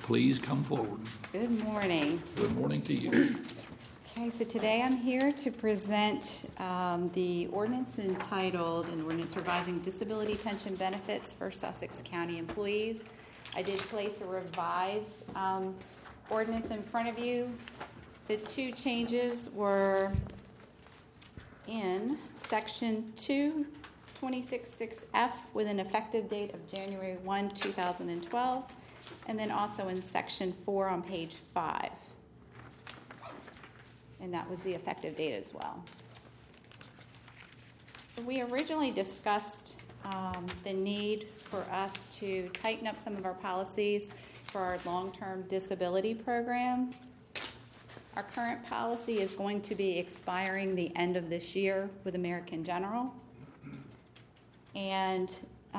please come forward. Good morning. Good morning to you. Okay, so today I'm here to present the ordinance entitled An Ordinance Revising Disability Pension Benefits for Sussex County Employees. I did place a revised ordinance in front of you. The two changes were in Section 226.6F with an effective date of January 1, 2012, and then also in Section 4 on page 5. And that was the effective date as well. We originally discussed the need for us to tighten up some of our policies for our long-term disability program. Our current policy is going to be expiring the end of this year with American General. And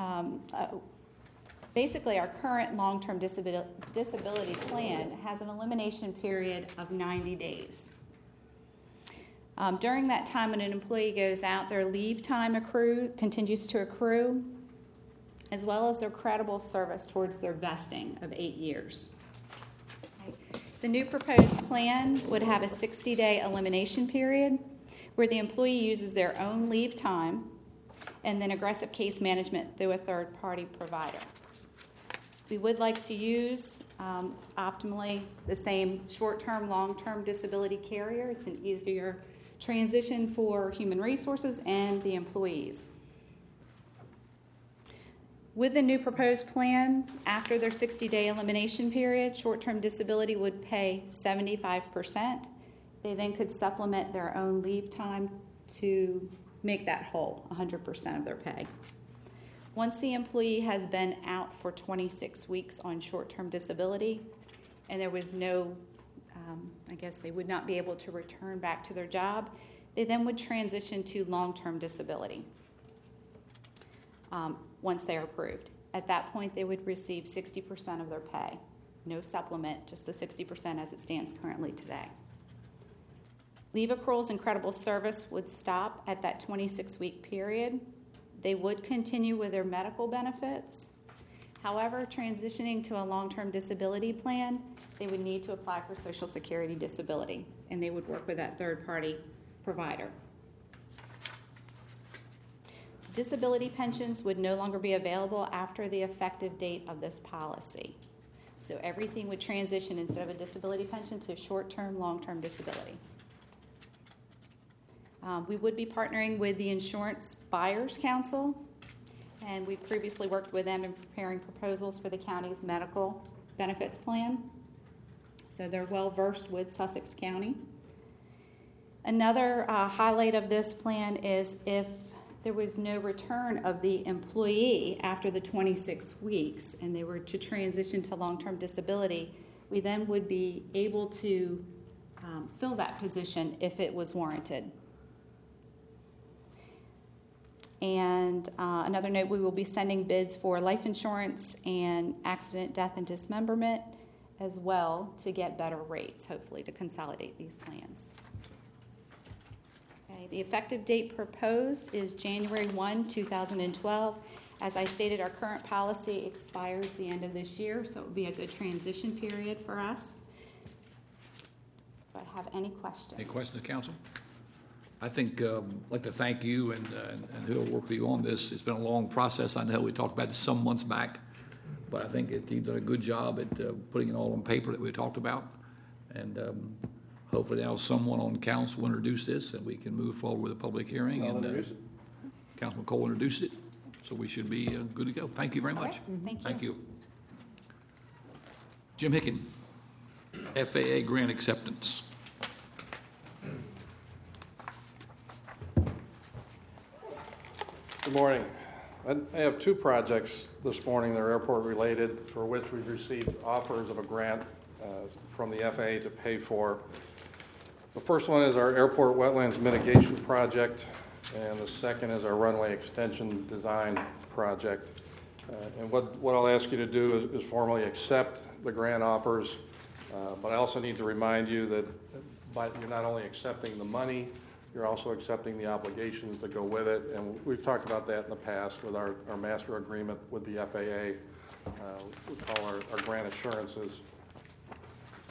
basically our current long-term disability plan has an elimination period of 90 days. During that time when an employee goes out, their leave time continues to accrue, as well as their credible service towards their vesting of 8 years. Okay. The new proposed plan would have a 60-day elimination period where the employee uses their own leave time and then aggressive case management through a third-party provider. We would like to use, optimally, the same short-term, long-term disability carrier. It's an easier transition for human resources and the employees. With the new proposed plan, after their 60-day elimination period, short-term disability would pay 75%. They then could supplement their own leave time to make that whole, 100% of their pay. Once the employee has been out for 26 weeks on short-term disability and there was no they would not be able to return back to their job, they then would transition to long-term disability once they are approved. At that point, they would receive 60% of their pay. No supplement, just the 60% as it stands currently today. Leave accruals and credible service would stop at that 26-week period. They would continue with their medical benefits. However, transitioning to a long-term disability plan, they would need to apply for Social Security disability, and they would work with that third-party provider. Disability pensions would no longer be available after the effective date of this policy. So everything would transition instead of a disability pension to short-term, long-term disability. We would be partnering with the Insurance Buyers Council, and we previously worked with them in preparing proposals for the county's medical benefits plan. So they're well versed with Sussex County. Another highlight of this plan is if there was no return of the employee after the 26 weeks and they were to transition to long-term disability, we then would be able to fill that position if it was warranted. And another note, we will be sending bids for life insurance and accident, death, and dismemberment as well to get better rates, hopefully, to consolidate these plans. Okay, the effective date proposed is January 1, 2012. As I stated, our current policy expires the end of this year, so it would be a good transition period for us. Do I have any questions? Any questions, Council? I think I'd like to thank you and who will work with you on this. It's been a long process. I know we talked about it some months back, but I think you've done a good job at putting it all on paper that we talked about. And hopefully now someone on council will introduce this and we can move forward with a public hearing. Councilman Cole introduced it, so we should be good to go. Thank you very much. Right. Thank you. Jim Hicken, FAA grant acceptance. Good morning. I have two projects this morning that are airport related for which we've received offers of a grant from the FAA to pay for. The first one is our airport wetlands mitigation project, and the second is our runway extension design project. And what I'll ask you to do is formally accept the grant offers, but I also need to remind you that you're not only accepting the money, you're also accepting the obligations that go with it, and we've talked about that in the past with our master agreement with the FAA. We call our grant assurances.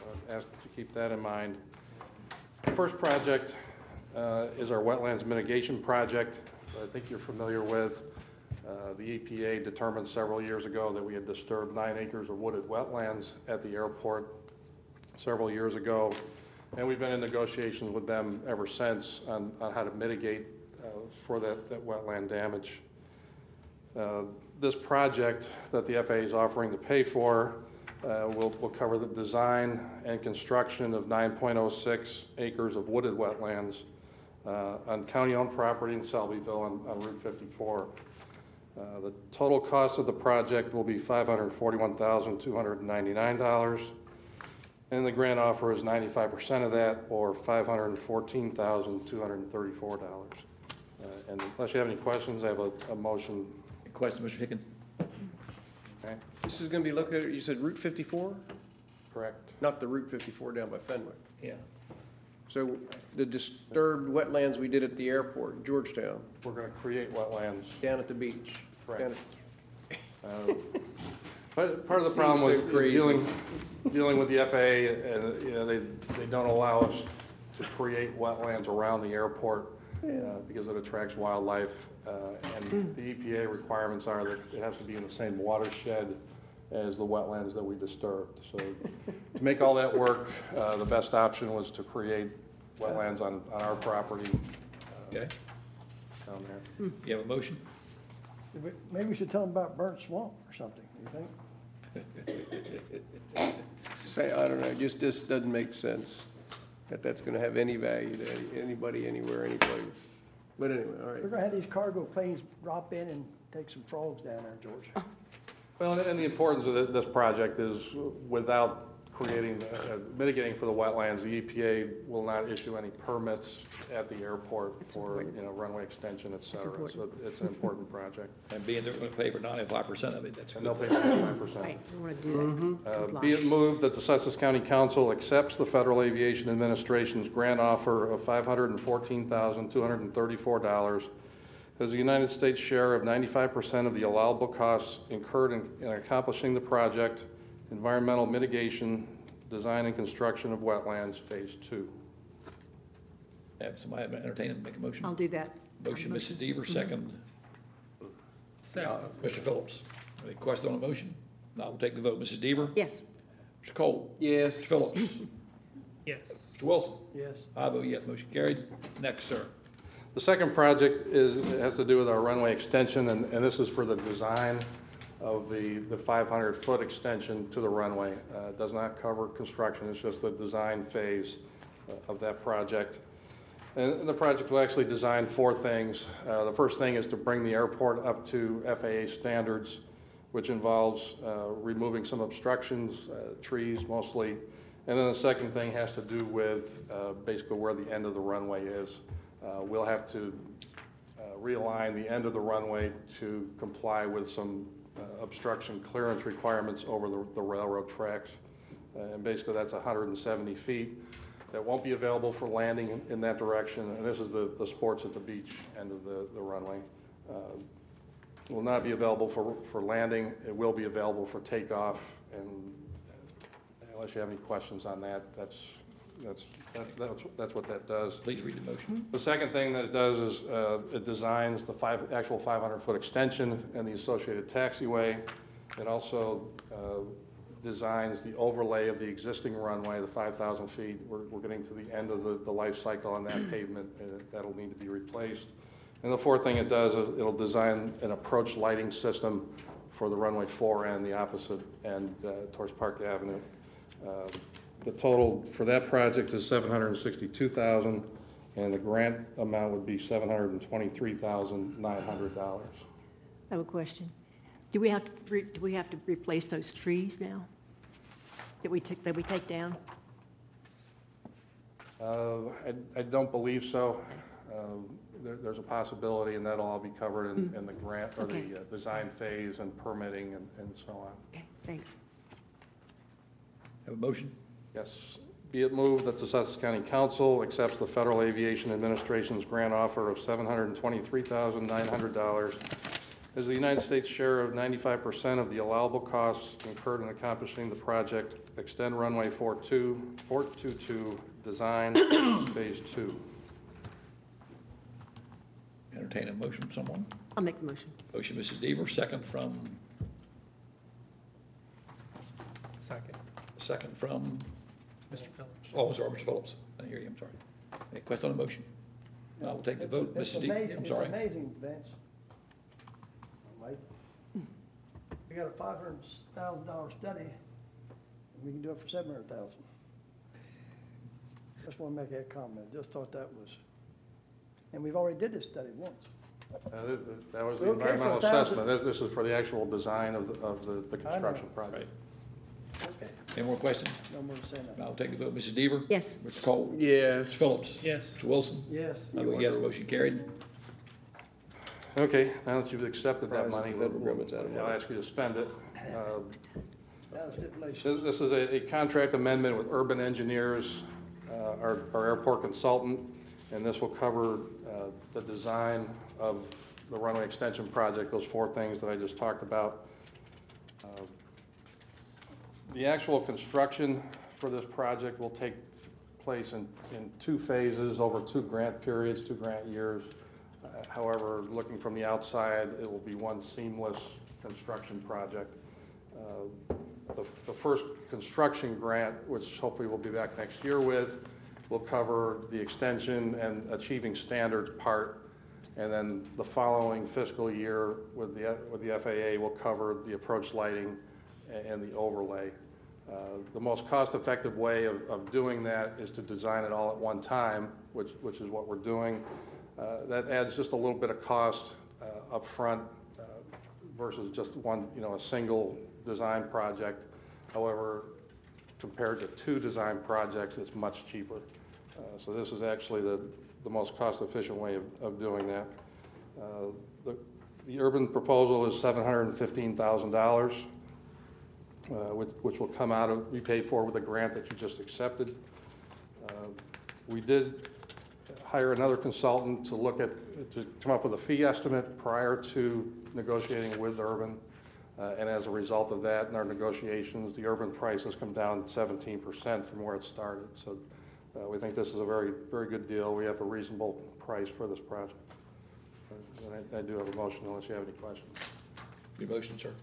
I'd ask that you keep that in mind. The first project is our wetlands mitigation project that I think you're familiar with. The EPA determined several years ago that we had disturbed 9 acres of wooded wetlands at the airport several years ago, and we've been in negotiations with them ever since on how to mitigate for that wetland damage. This project that the FAA is offering to pay for will cover the design and construction of 9.06 acres of wooded wetlands on county-owned property in Selbyville on Route 54. The total cost of the project will be $541,299, and the grant offer is 95% of that, or $514,234. And unless you have any questions, I have a motion. Question, Mr. Hicken? Okay, This is going to be located, you said Route 54? correct. Not the Route 54 down by Fenwick. Yeah. So the disturbed wetlands we did at the airport, Georgetown, We're going to create wetlands. down at the beach. Correct. Down Part of the problem Seems so with crazy. dealing with the FAA, and they don't allow us to create wetlands around the airport because it attracts wildlife. And the EPA requirements are that it has to be in the same watershed as the wetlands that we disturbed. So to make all that work, the best option was to create wetlands on our property Okay. down there. You have a motion? Maybe we should tell them about burnt swamp or something, you think? Say, I don't know, just this doesn't make sense, that that's going to have any value to anybody, anywhere, anyplace. But anyway, all right. We're gonna have these cargo planes drop in and take some frogs down there, George. Well, and the importance of this project is without creating, mitigating for the wetlands, the EPA will not issue any permits at the airport for, runway extension, et cetera. So it's an important project. And being they're going to pay for 95% of it, that's And good. they'll pay 95%. Right, we want to do that. Be it moved that the Sussex County Council accepts the Federal Aviation Administration's grant offer of $514,234 as the United States share of 95% of the allowable costs incurred in accomplishing the project, environmental mitigation, design and construction of wetlands, Phase 2. Have somebody entertain and make a motion? I'll do that. Motion, Mrs. Deaver, second. Mr. Phillips. Any question on the motion? No, we'll take the vote. Mrs. Deaver? Yes. Mr. Cole? Yes. Mr. Phillips? Yes. Mr. Wilson? Yes. I vote yes, motion carried. Next, sir. The second project has to do with our runway extension, and this is for the design of the 500-foot extension to the runway. It does not cover construction, it's just the design phase of that project. And the project will actually design 4 things. The first thing is to bring the airport up to FAA standards, which involves removing some obstructions, trees mostly. And then the second thing has to do with basically where the end of the runway is. We'll have to realign the end of the runway to comply with some obstruction clearance requirements over the railroad tracks. And basically that's 170 feet that won't be available for landing in that direction. And this is the sports at the beach end of the runway. It will not be available for landing. It will be available for takeoff. And unless you have any questions on that, that's what that does. Please read the motion. The second thing that it does is it designs the actual 500-foot extension and the associated taxiway. It also designs the overlay of the existing runway, the 5,000 feet. We're getting to the end of the life cycle on that pavement, and that'll need to be replaced. And the fourth thing it does is it'll design an approach lighting system for the runway 4 and the opposite end towards Park Avenue. The total for that project is $762,000, and the grant amount would be $723,900. I have a question. Do we have to replace those trees now that we take down? I don't believe so. There's a possibility, and that'll all be covered in the grant or Okay. the design phase and permitting and so on. Okay, thanks. Have a motion? Yes. Be it moved that the Sussex County Council accepts the Federal Aviation Administration's grant offer of $723,900 is the United States share of 95% of the allowable costs incurred in accomplishing the project Extend Runway 422 Design Phase 2. Entertain a motion from someone. I'll make the motion. Motion, Mrs. Deaver, second from, second from, Mr. Phillips. oh, I'm sorry, Mr. Phillips. I didn't hear you, I'm sorry. Any question on the motion? I will take the vote. It's Mrs. Deaver, amazing, I'm sorry. It's amazing, Vince. Mike, we got a $500,000 study, and we can do it for $700,000. Just want to make that comment. Just thought that was, and we've already did this study once. That was the We're okay for environmental 1,000. assessment. This is for the actual design of the construction project. Okay, Any more questions? no more to say now. I'll take the vote. Mrs. Deaver? Yes. Mr. Cole? Yes. Mr. Phillips? Yes. Mr. Wilson? Yes. I vote yes, motion carried. Okay, now that you've accepted that Surprised the money, federal government's out of I'll money. ask you to spend it. Now the stipulation. This is a contract amendment with Urban Engineers, our airport consultant, and this will cover the design of the runway extension project, those four things that I just talked about. The actual construction for this project will take place in two phases over two grant periods, 2 grant years. However, looking from the outside, it will be one seamless construction project. The first construction grant, which hopefully we'll be back next year with, will cover the extension and achieving standards part. And then the following fiscal year with the FAA will cover the approach lighting and the overlay. The most cost-effective way of doing that is to design it all at one time, which is what we're doing. That adds just a little bit of cost up front versus just one, a single design project. However, compared to 2 design projects, it's much cheaper. So this is actually the most cost-efficient way of doing that. The urban proposal is $715,000, which will come out of, be paid for with a grant that you just accepted. We did hire another consultant to come up with a fee estimate prior to negotiating with Urban. And as a result of that, in our negotiations, the Urban price has come down 17% from where it started. So we think this is a very, very good deal. We have a reasonable price for this project. And I do have a motion unless you have any questions. Your motion, sir.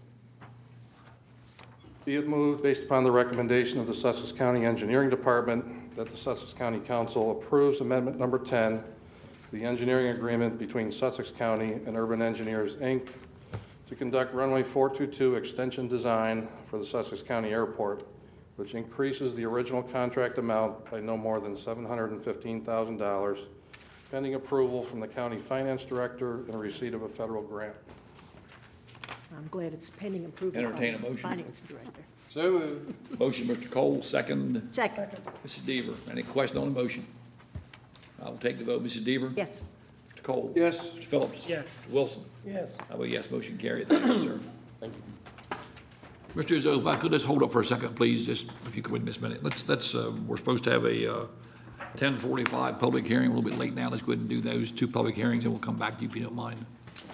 Be it moved, based upon the recommendation of the Sussex County Engineering Department, that the Sussex County Council approves Amendment Number 10, the engineering agreement between Sussex County and Urban Engineers, Inc., to conduct runway 422 extension design for the Sussex County Airport, which increases the original contract amount by no more than $715,000, pending approval from the County Finance Director and receipt of a federal grant. I'm glad it's pending approval. Entertain a from the motion. Finance director. So moved. Motion, Mr. Cole, second, Second. Mrs. Deaver. Any question on the motion? I will take the vote. Mrs. Deaver? Yes. Mr. Cole? Yes. Mr. Phillips? Yes. Mr. Wilson? Yes. I vote yes, motion carried. Thank you, sir. Thank you. Mr. Izzo, if I could, let's hold up for a second, please, just if you could wait a minute. We're supposed to have a 10:45 public hearing, a little bit late now. Let's go ahead and do those 2 public hearings, and we'll come back to you if you don't mind.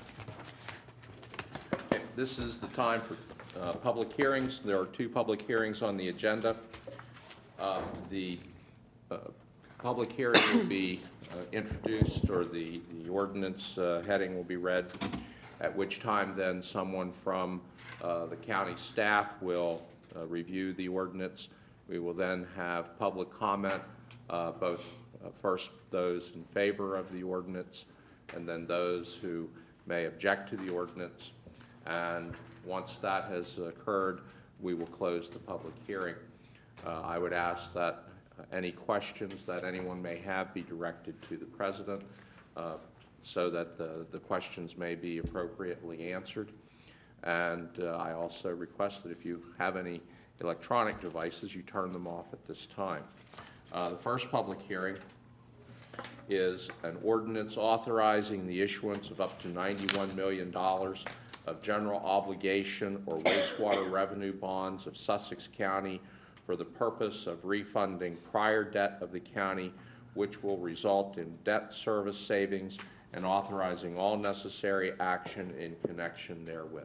Okay, this is the time for public hearings. There are 2 public hearings on the agenda. The public hearing will be introduced, or the ordinance heading will be read, at which time then someone from the county staff will review the ordinance. We will then have public comment, both first those in favor of the ordinance and then those who may object to the ordinance. And once that has occurred, we will close the public hearing. I would ask that any questions that anyone may have be directed to the president so that the questions may be appropriately answered. And I also request that if you have any electronic devices, you turn them off at this time. The first public hearing is an ordinance authorizing the issuance of up to $91 million of general obligation or wastewater revenue bonds of Sussex County for the purpose of refunding prior debt of the county, which will result in debt service savings and authorizing all necessary action in connection therewith.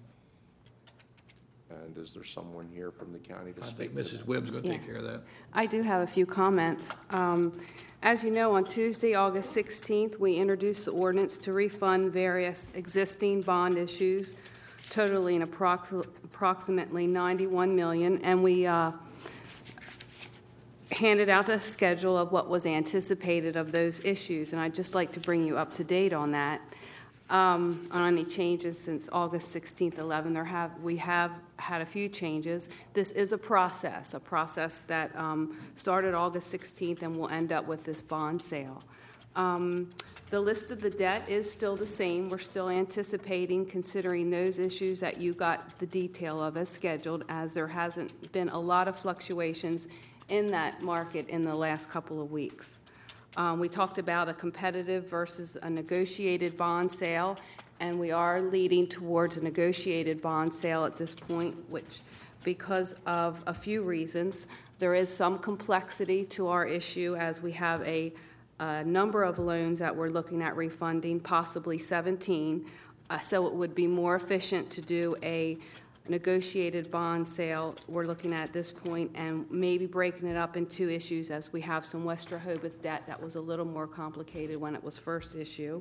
And is there someone here from the county to I speak think to Mrs. that? Webb's going to take Yeah. care of that. I do have a few comments. As you know, on Tuesday, August 16th, we introduced the ordinance to refund various existing bond issues totaling approximately $91 million, and we handed out a schedule of what was anticipated of those issues, and I'd just like to bring you up to date on that. On any changes since August 16th, 11, we have had a few changes. This is a process that started August 16th and will end up with this bond sale. The list of the debt is still the same. We're still anticipating considering those issues that you got the detail of as scheduled, as there hasn't been a lot of fluctuations in that market in the last couple of weeks. We talked about a competitive versus a negotiated bond sale, and we are leading towards a negotiated bond sale at this point, which, because of a few reasons, there is some complexity to our issue as we have a number of loans that we're looking at refunding, possibly 17. So it would be more efficient to do a negotiated bond sale we're looking at this point, and maybe breaking it up in two issues, as we have some West Rehoboth debt that was a little more complicated when it was first issued.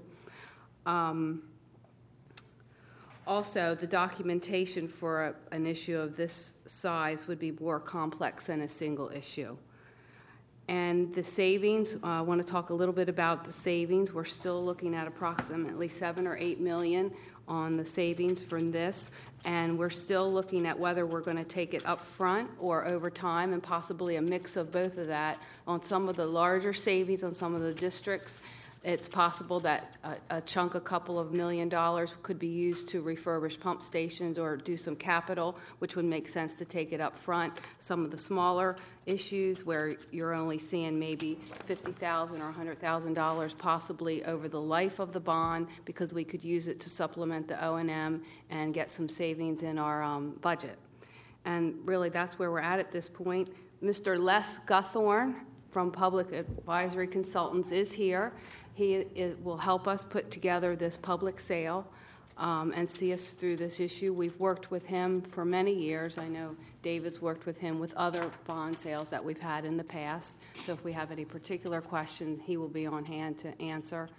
Also, the documentation for an issue of this size would be more complex than a single issue. And the savings, I want to talk a little bit about the savings. We're still looking at approximately $7 or $8 million on the savings from this, and we're still looking at whether we're going to take it up front or over time, and possibly a mix of both of that. On some of the larger savings on some of the districts, it's possible that a chunk, a couple of $1 million, could be used to refurbish pump stations or do some capital, which would make sense to take it up front. Some of the smaller issues where you're only seeing maybe $50,000 or $100,000 possibly over the life of the bond, because we could use it to supplement the O&M and get some savings in our budget. And really, that's where we're at this point. Mr. Les Guthorn from Public Advisory Consultants is here. He will help us put together this public sale and see us through this issue. We've worked with him for many years. I know David's worked with him with other bond sales that we've had in the past. So if we have any particular question, he will be on hand to answer.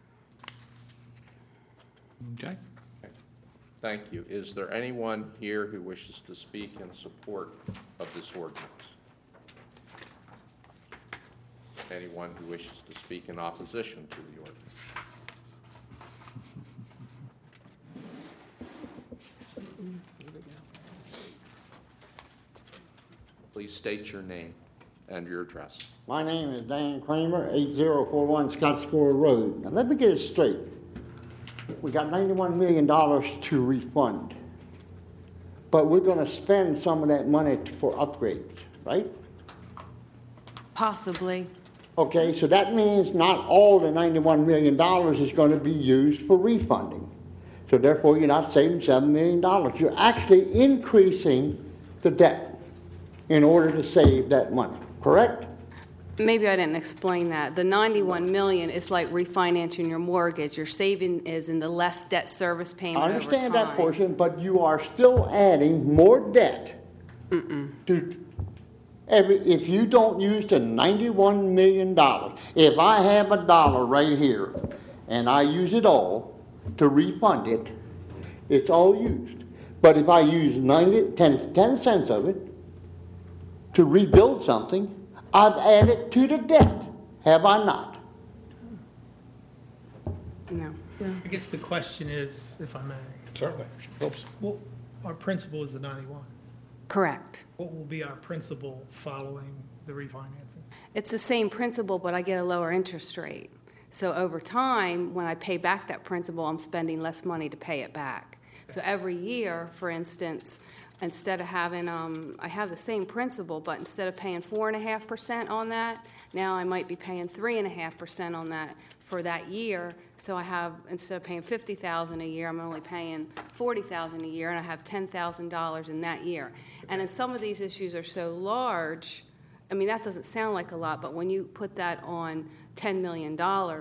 Okay? Thank you. Is there anyone here who wishes to speak in support of this ordinance? Anyone who wishes to speak in opposition to the ordinance? Please state your name and your address. My name is Dan Kramer, 8041 Scottsboro Road. Now let me get it straight. We got $91 million to refund, but we're going to spend some of that money for upgrades, right? Possibly. Okay, so that means not all the $91 million is going to be used for refunding. So therefore, you're not saving $7 million. You're actually increasing the debt in order to save that money, correct? Maybe I didn't explain that. The $91 million is like refinancing your mortgage. Your saving is in the less debt service payment I understand over time. that portion, but you are still adding more debt to if you don't use the $91 million. If I have a dollar right here and I use it all to refund it, it's all used. But if I use 10 cents of it to rebuild something, I've added to the debt, have I not? No. I guess the question is, if I may, Certainly. well, our principal is the 91. Correct. What will be our principal following the refinancing? It's the same principal, but I get a lower interest rate. So over time, when I pay back that principal, I'm spending less money to pay it back. So every year, for instance, instead of having, I have the same principal, but instead of paying 4.5% on that, now I might be paying 3.5% on that for that year. So I have, instead of paying $50,000 a year, I'm only paying $40,000 a year, and I have $10,000 in that year. And then some of these issues are so large, I mean, that doesn't sound like a lot, but when you put that on $10 million,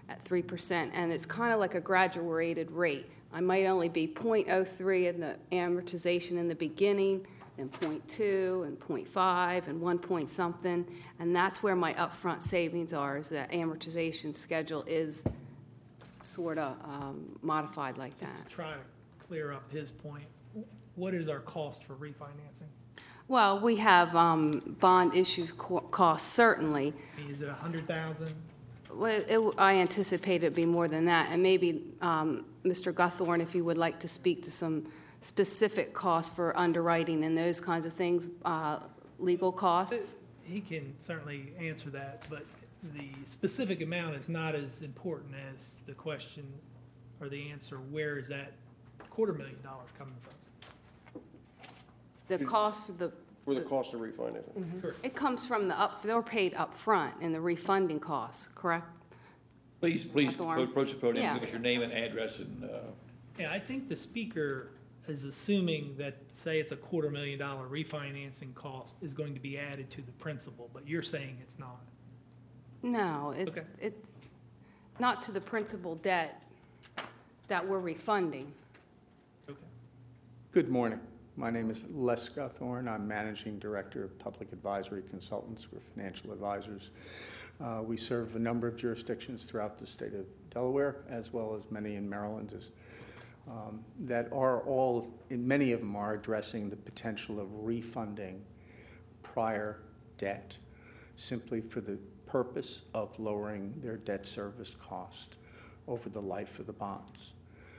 at 3%, and it's kind of like a graduated rate. I might only be 0.03 in the amortization in the beginning, then 0.2 and 0.5 and 1 point something, and that's where my upfront savings are, is that amortization schedule is sort of modified like Just that. to try to clear up his point, what is our cost for refinancing? Well, we have bond issue costs, certainly. I mean, is it 100,000? Well, I anticipate it'd be more than that, and maybe Mr. Guthorn, if you would like to speak to some specific costs for underwriting and those kinds of things, legal costs. He can certainly answer that, but the specific amount is not as important as the question or the answer, where is that $250,000 coming from? The cost for the, For the cost of refinancing. Correct. it comes from they're paid up front in the refunding costs, correct? Please Hawthorne. approach the podium, Yeah. give us your name and address, and Yeah, I think the speaker is assuming that, say it's a $250,000 refinancing cost is going to be added to the principal, but you're saying it's not. No, Okay. it's not to the principal debt that we're refunding. Okay. Good morning. My name is Les Guthorn. I'm Managing Director of Public Advisory Consultants. We're financial advisors. We serve a number of jurisdictions throughout the state of Delaware, as well as many in Maryland, that are all, many of them are addressing the potential of refunding prior debt simply for the purpose of lowering their debt service cost over the life of the bonds.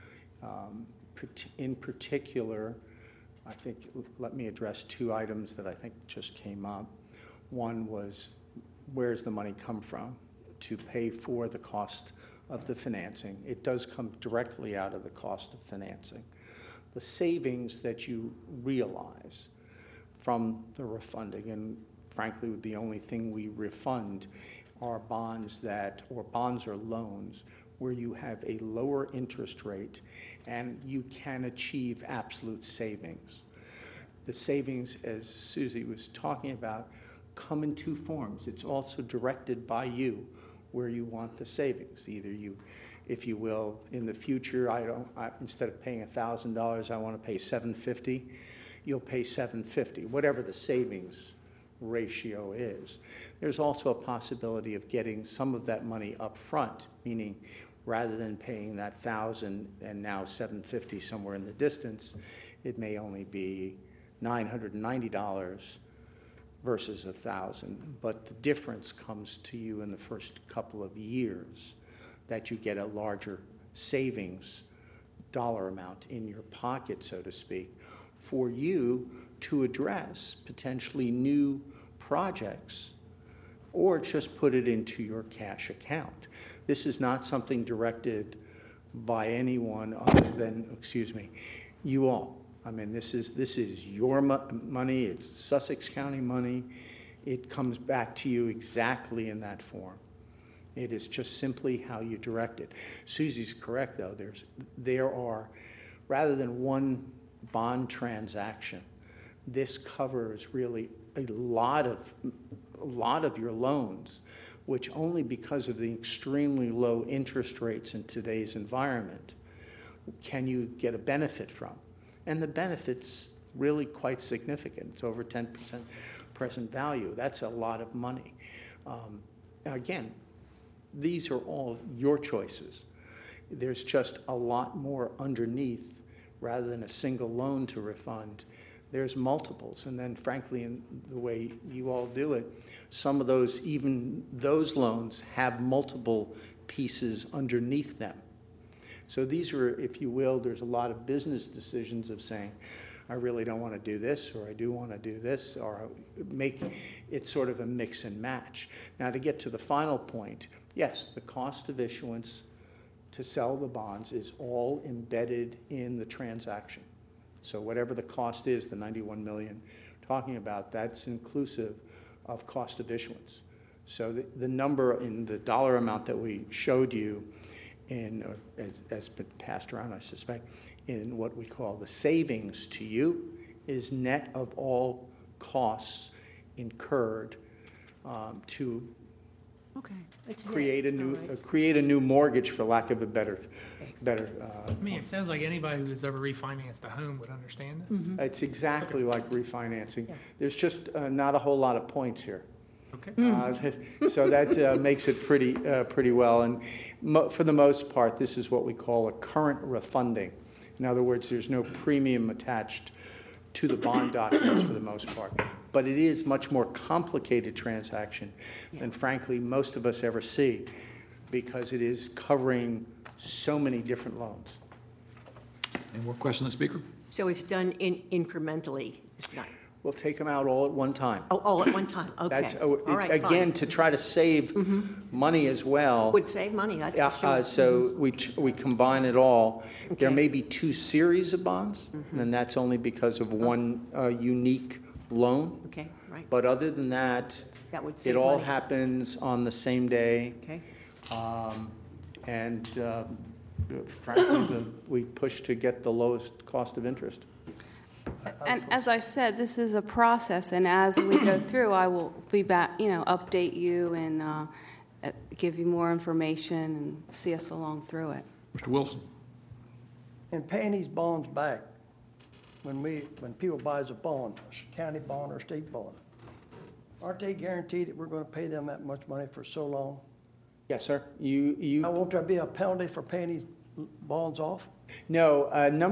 In particular, I think, let me address two items that I think just came up. One was, where's the money come from to pay for the cost of the financing? It does come directly out of the cost of financing. The savings that you realize from the refunding, and frankly, the only thing we refund are bonds or loans where you have a lower interest rate and you can achieve absolute savings. The savings, as Susie was talking about, come in two forms. It's also directed by you where you want the savings. Either you, if you will, in the future, instead of paying $1,000, I want to pay $750. You'll pay $750, whatever the savings ratio is. There's also a possibility of getting some of that money up front, meaning rather than paying that $1,000 and now $750 somewhere in the distance, it may only be $990 versus $1,000. But the difference comes to you in the first couple of years that you get a larger savings dollar amount in your pocket, so to speak, for you to address potentially new projects or just put it into your cash account. This is not something directed by anyone other than, you all. I mean, this is your money. It's Sussex County money. It comes back to you exactly in that form. It is just simply how you direct it. Susie's correct, though. There are, rather than one bond transaction, this covers really a lot of your loans, which only because of the extremely low interest rates in today's environment can you get a benefit from. And the benefit's really quite significant. It's over 10% present value. That's a lot of money. Again, these are all your choices. There's just a lot more underneath. Rather than a single loan to refund, there's multiples. And then frankly, in the way you all do it, some of those, even those loans have multiple pieces underneath them. So these are, if you will, there's a lot of business decisions of saying, I really don't want to do this, or I do want to do this, or make it sort of a mix and match. Now to get to the final point, yes, the cost of issuance to sell the bonds is all embedded in the transaction. So whatever the cost is, the $91 million talking about, that's inclusive of cost of issuance. So the number in the dollar amount that we showed you as been passed around, I suspect, in what we call the savings to you is net of all costs incurred to Okay. That's it. create a All new, right. create a new mortgage, for lack of a better. I mean, it sounds like anybody who's ever refinanced a home would understand it. It's exactly like refinancing. Yeah. There's just not a whole lot of points here. Okay. So that makes it pretty well. And for the most part, this is what we call a current refunding. In other words, there's no premium attached to the bond documents for the most part. But it is much more complicated transaction than frankly most of us ever see, because it is covering so many different loans. Any more questions, of the speaker? So it's done incrementally, it's not, We'll take them out all at one time. all at one time, okay. That's, All right, fine. again, to try to save money as well. Would save money, that's for sure. So we combine it all. There Okay. may be 2 series of bonds, and that's only because of one unique loan. Okay, right, But other than that, that would it save all money. happens on the same day. Okay, And frankly, we push to get the lowest cost of interest. And as I said, this is a process, and as we go through, I will be back, update you and give you more information and see us along through it. Mr. Wilson? And paying these bonds back, when people buys a bond, a county bond or state bond, aren't they guaranteed that we're gonna pay them that much money for so long? Yes, sir. Now, won't there be a penalty for paying these bonds off? No,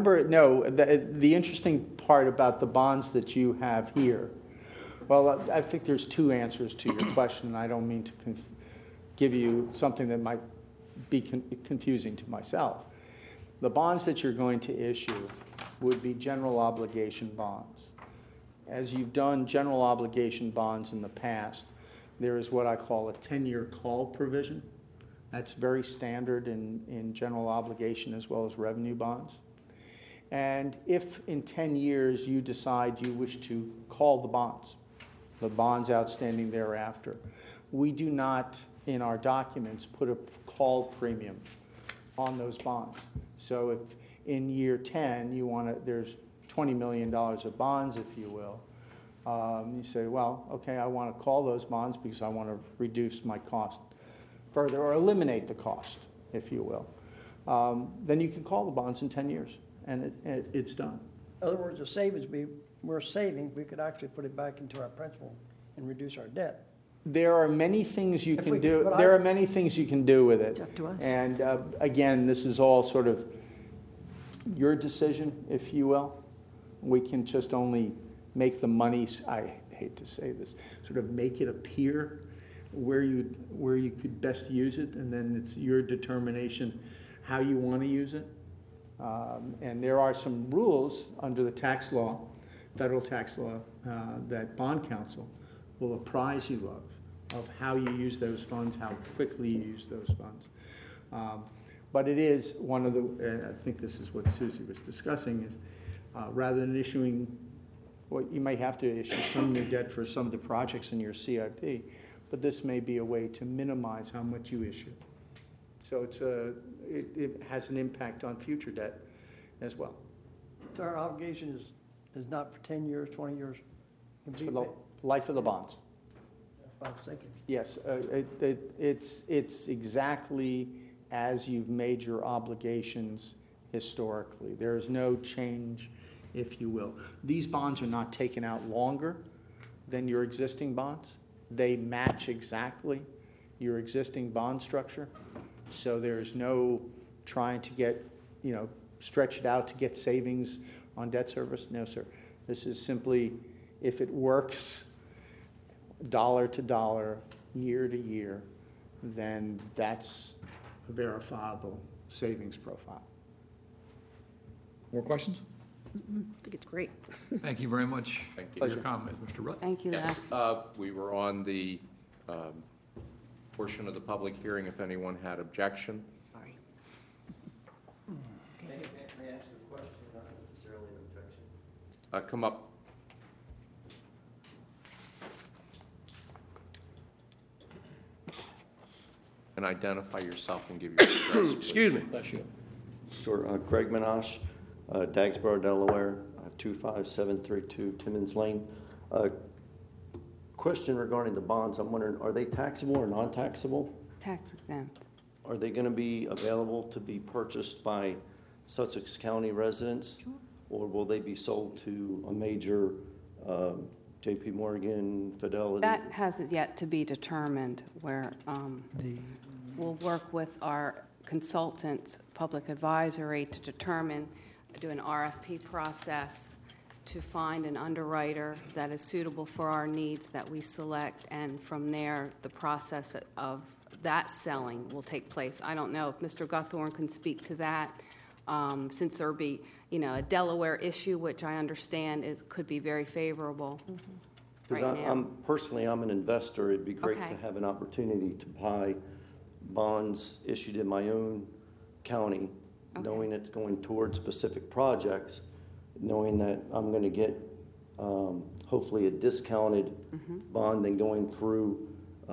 the interesting part about the bonds that you have here, well, I think there's 2 answers to your question, and I don't mean to give you something that might be confusing to myself. The bonds that you're going to issue would be general obligation bonds. As you've done general obligation bonds in the past, there is what I call a 10-year call provision. That's very standard in general obligation as well as revenue bonds. And if in 10 years you decide you wish to call the bonds outstanding thereafter, we do not, in our documents, put a call premium on those bonds. So if in year 10 there's $20 million of bonds, if you will, you say, well, okay, I want to call those bonds because I want to reduce my cost further, or eliminate the cost, if you will. Then you can call the bonds in 10 years, and it's done. In other words, the savings we're saving, we could actually put it back into our principal and reduce our debt. There are many things you If can we- do. but There I- are many things you can do with it. It's up to us. And again, this is all sort of your decision, if you will. We can just only make the money, I hate to say this, sort of make it appear where you could best use it, and then it's your determination how you want to use it. And there are some rules under the tax law, federal tax law, that bond counsel will apprise you of how you use those funds, how quickly you use those funds. But it is one of the, and I think this is what Susie was discussing, is rather than issuing, well, you may have to issue some new debt for some of the projects in your CIP, but this may be a way to minimize how much you issue. So it has an impact on future debt as well. So our obligation is not for 10 years, 20 years? It's for the life of the bonds. That's what I was thinking. Yes, it's exactly as you've made your obligations historically. There is no change, if you will. These bonds are not taken out longer than your existing bonds. They match exactly your existing bond structure. So there's no trying to get, stretch it out to get savings on debt service. No, sir. This is simply, if it works dollar to dollar, year to year, then that's a verifiable savings profile. More questions? I think it's great. Thank you very much Thank you. for your comment, Mr. Rutt. Thank you, Les. Yes, we were on the portion of the public hearing if anyone had objection. Sorry. May I ask a question, not necessarily an objection? Come up. And identify yourself and give your address, please. Excuse me. Bless you. Sure, Craig Minash, Dagsboro, Delaware, 25732 Timmons Lane. question regarding the bonds. I'm wondering, are they taxable or non-taxable? Tax exempt. Are they going to be available to be purchased by Sussex County residents? Or will they be sold to a major J.P. Morgan, Fidelity? That hasn't yet to be determined, where we'll work with our consultants, public advisory, to determine, do an RFP process to find an underwriter that is suitable for our needs that we select, and from there, the process of that selling will take place. I don't know if Mr. Guthorn can speak to that, since there'll be, a Delaware issue, which I understand could be very favorable right Because now. I'm an investor. It'd be great Okay. to have an opportunity to buy bonds issued in my own county, Okay. knowing it's going towards specific projects, knowing that I'm going to get hopefully a discounted bond than going through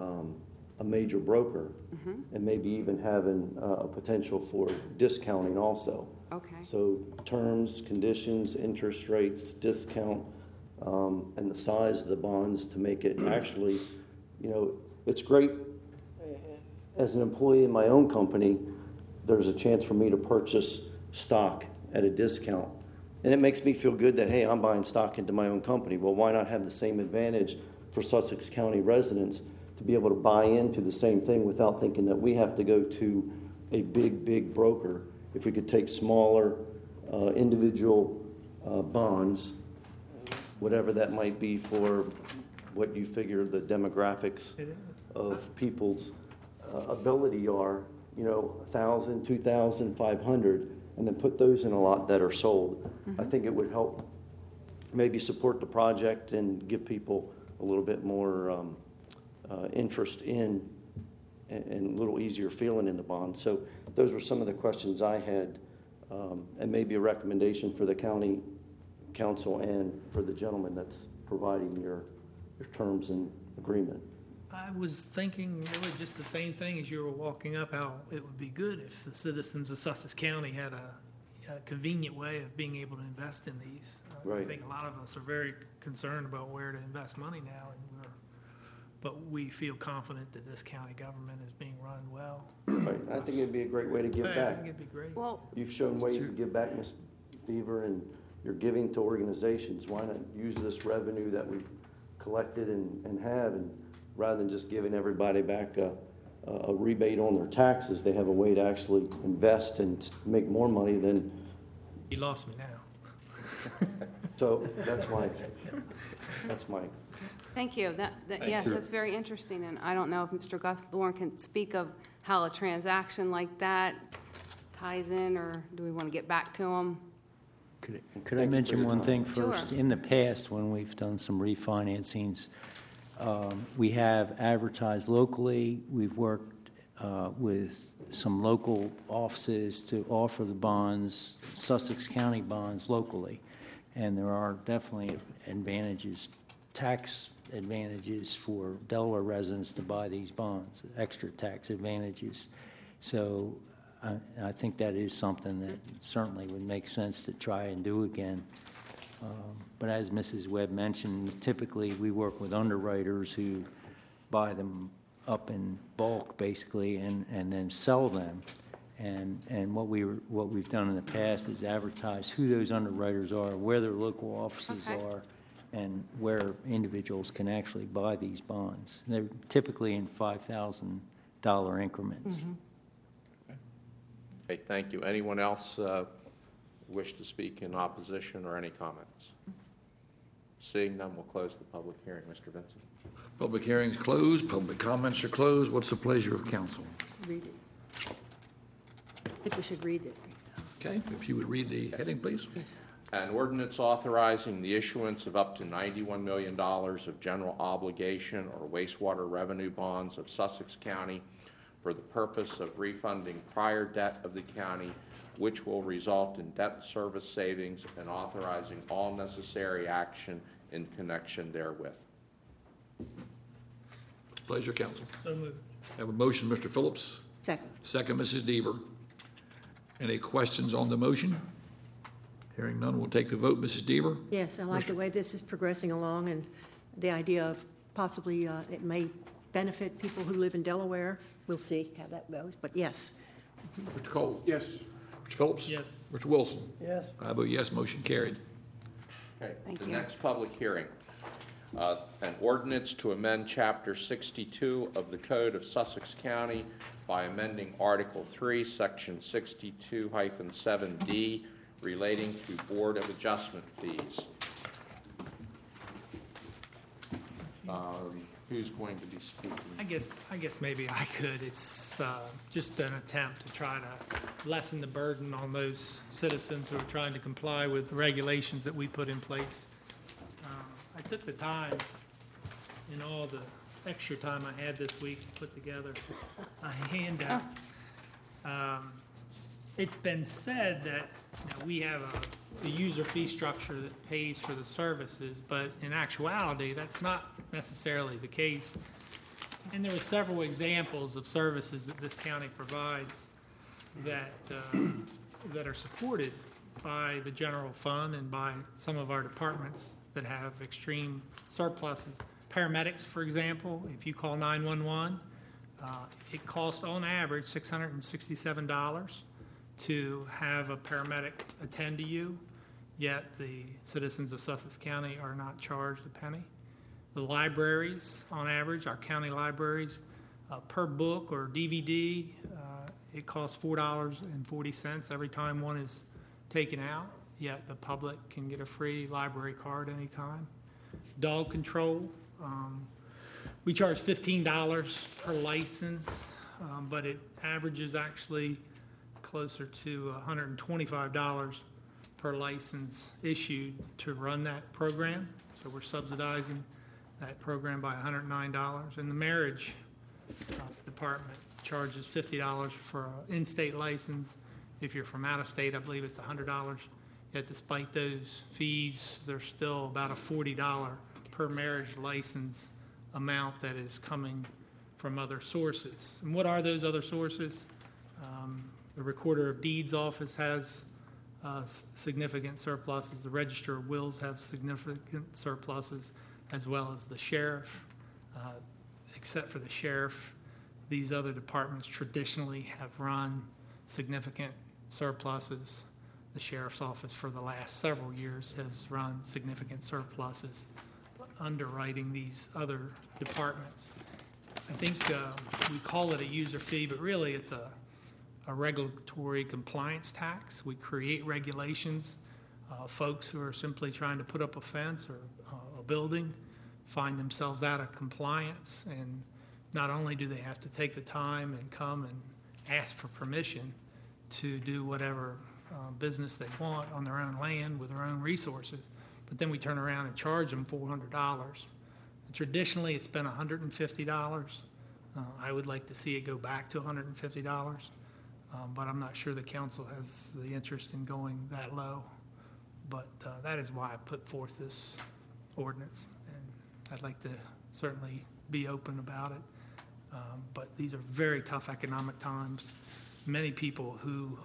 a major broker, and maybe even having a potential for discounting also. Okay. So terms, conditions, interest rates, discount, and the size of the bonds to make it actually, it's great. As an employee in my own company, there's a chance for me to purchase stock at a discount. And it makes me feel good that, hey, I'm buying stock into my own company. Well, why not have the same advantage for Sussex County residents to be able to buy into the same thing without thinking that we have to go to a big broker? If we could take smaller individual bonds, whatever that might be for what you figure the demographics of people's ability are, 1,000, 2,000, 500, and then put those in a lot that are sold. I think it would help maybe support the project and give people a little bit more interest in and a little easier feeling in the bond. So those were some of the questions I had, and maybe a recommendation for the county council and for the gentleman that's providing your terms and agreement. I was thinking really just the same thing as you were walking up, how it would be good if the citizens of Sussex County had a convenient way of being able to invest in these. I Right. think a lot of us are very concerned about where to invest money now, but we feel confident that this county government is being run well. Right. I think it'd be a great way to give I back. think it'd be great. Well, You've shown ways to give back, Ms. Beaver, and you're giving to organizations. Why not use this revenue that we've collected and have, and rather than just giving everybody back a rebate on their taxes, they have a way to actually invest and make more money than. You lost me now. So that's my. thank you. Yes, that's very interesting, and I don't know if Mr. Guthorn can speak of how a transaction like that ties in, or do we want to get back to him? Could I mention one thing first? Sure. In the past, when we've done some refinancings, we have advertised locally. We've worked with some local offices to offer the bonds, Sussex County bonds, locally. And there are definitely advantages, tax advantages for Delaware residents to buy these bonds, extra tax advantages. So I think that is something that certainly would make sense to try and do again. But as Mrs. Webb mentioned, typically we work with underwriters who buy them up in bulk, basically, and then sell them. And what we've done in the past is advertise who those underwriters are, where their local offices are, and where individuals can actually buy these bonds. They're typically in $5,000 increments. Okay, thank you. Anyone else wish to speak in opposition or any comments? Seeing none, we'll close the public hearing. Mr. Vincent? Public hearing's closed, public comments are closed. What's the pleasure of council? Read it. I think we should read it. Okay, if you would read the heading, please. Yes. An ordinance authorizing the issuance of up to $91 million of general obligation or wastewater revenue bonds of Sussex County for the purpose of refunding prior debt of the county, which will result in debt service savings, and authorizing all necessary action in connection therewith. Pleasure, council. So moved. Have a motion, Mr. Phillips. Second. Second, Mrs. Deaver. Any questions on the motion? Hearing none, we'll take the vote. Mrs. Deaver? Yes, I like the way this is progressing along, and the idea of possibly it may benefit people who live in Delaware. We'll see how that goes, but yes. Mr. Cole? Yes. Mr. Phillips? Yes. Mr. Wilson? Yes. I vote yes, motion carried. Okay, Thank the you. next public hearing, an ordinance to amend Chapter 62 of the Code of Sussex County by amending Article 3, Section 62-7D, relating to Board of Adjustment fees. Who's going to be speaking? I guess maybe I could. It's just an attempt to try to lessen the burden on those citizens who are trying to comply with the regulations that we put in place. I took the time, in all the extra time I had this week, to put together a handout. It's been said that we have a user fee structure that pays for the services, but in actuality, that's not necessarily the case. And there are several examples of services that this county provides that that are supported by the general fund and by some of our departments that have extreme surpluses. Paramedics, for example, if you call 911, it costs on average $667 to have a paramedic attend to you, yet the citizens of Sussex County are not charged a penny. The libraries, on average, our county libraries, per book or DVD, it costs $4.40 every time one is taken out, yet the public can get a free library card anytime. Dog control, we charge $15 per license, but it averages actually closer to $125 per license issued to run that program. So we're subsidizing that program by $109. And the marriage department charges $50 for an in-state license. If you're from out of state, I believe it's $100. Yet despite those fees, there's still about a $40 per marriage license amount that is coming from other sources. And what are those other sources? The Recorder of Deeds office has significant surpluses. The Register of Wills have significant surpluses, as well as the sheriff. Except for the sheriff, these other departments traditionally have run significant surpluses. The sheriff's office for the last several years has run significant surpluses underwriting these other departments. I think we call it a user fee, but really it's a regulatory compliance tax. We create regulations. Folks who are simply trying to put up a fence or a building find themselves out of compliance, and not only do they have to take the time and come and ask for permission to do whatever business they want on their own land with their own resources, but then we turn around and charge them $400. Traditionally, it's been $150. I would like to see it go back to $150. But I'm not sure the council has the interest in going that low. But that is why I put forth this ordinance, and I'd like to certainly be open about it. But these are very tough economic times. Many people who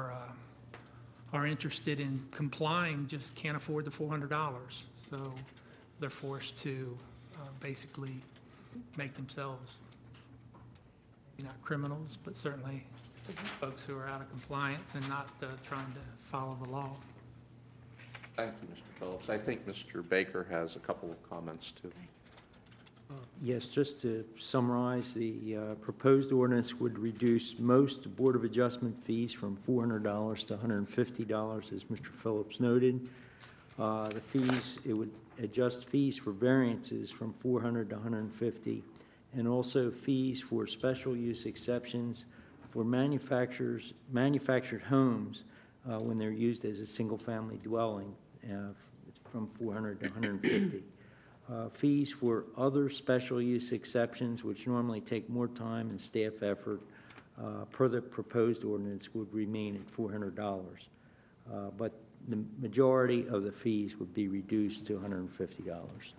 are interested in complying just can't afford the $400, so they're forced to basically make themselves, maybe not criminals, but certainly folks who are out of compliance and not trying to follow the law. Thank you, Mr. Phillips. I think Mr. Baker has a couple of comments, too. Yes, just to summarize, the proposed ordinance would reduce most Board of Adjustment fees from $400 to $150, as Mr. Phillips noted. The fees, it would adjust fees for variances from $400 to $150, and also fees for special use exceptions for manufactured homes when they're used as a single-family dwelling from $400 to $150. Fees for other special use exceptions, which normally take more time and staff effort, per the proposed ordinance, would remain at $400. But the majority of the fees would be reduced to $150.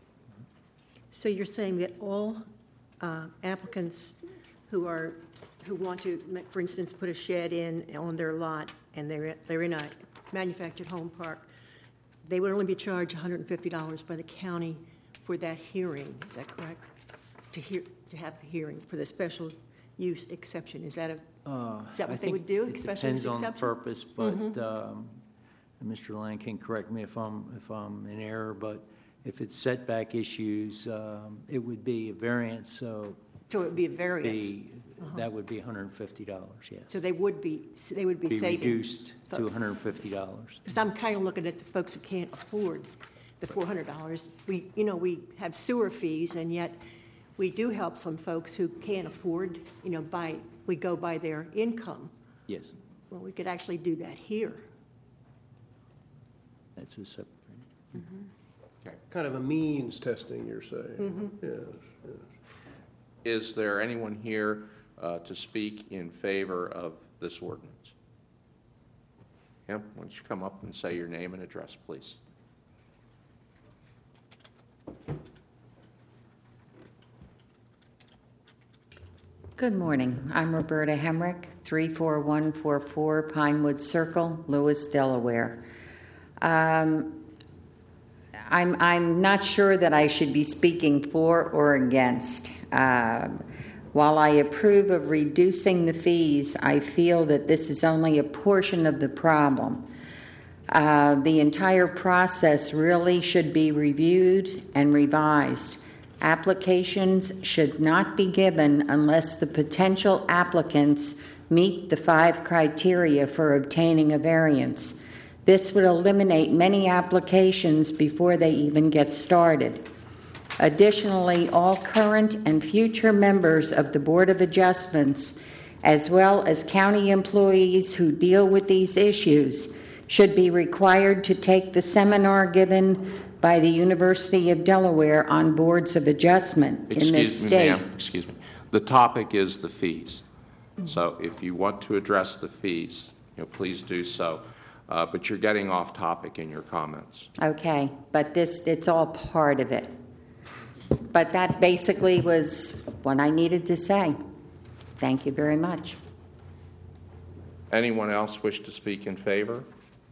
So you're saying that all applicants who want to, for instance, put a shed in on their lot and they're in a manufactured home park, they would only be charged $150 by the county, for that hearing, is that correct? To have the hearing for the special use exception, is that I what they think would do, it special use depends on the exception? purpose, but Mr. Lang can correct me if I'm in error, but if it's setback issues, it would be a variance, so So it would be a variance? that would be $150, yes. So they would be saving? Be reduced to folks. $150. Because I'm kind of looking at the folks who can't afford the $400. We have sewer fees, and yet we do help some folks who can't afford, we go by their income. Yes, Well, we could actually do that here. that's a separate. Kind of a means testing, you're saying? Yes, yes. Is there anyone here to speak in favor of this ordinance? Why don't you come up and say your name and address, please? Good morning. I'm Roberta Hemrick, 34144 Pinewood Circle, Lewis, Delaware. I'm not sure that I should be speaking for or against. While I approve of reducing the fees, I feel that this is only a portion of the problem. The entire process really should be reviewed and revised. Applications should not be given unless the potential applicants meet the 5 criteria for obtaining a variance. This would eliminate many applications before they even get started. Additionally, all current and future members of the Board of Adjustments, as well as county employees who deal with these issues, should be required to take the seminar given by the University of Delaware on boards of adjustment in this state. Excuse me. The topic is the fees. So if you want to address the fees, please do so. But you're getting off topic in your comments. Okay, but it's all part of it. But that basically was what I needed to say. Thank you very much. Anyone else wish to speak in favor?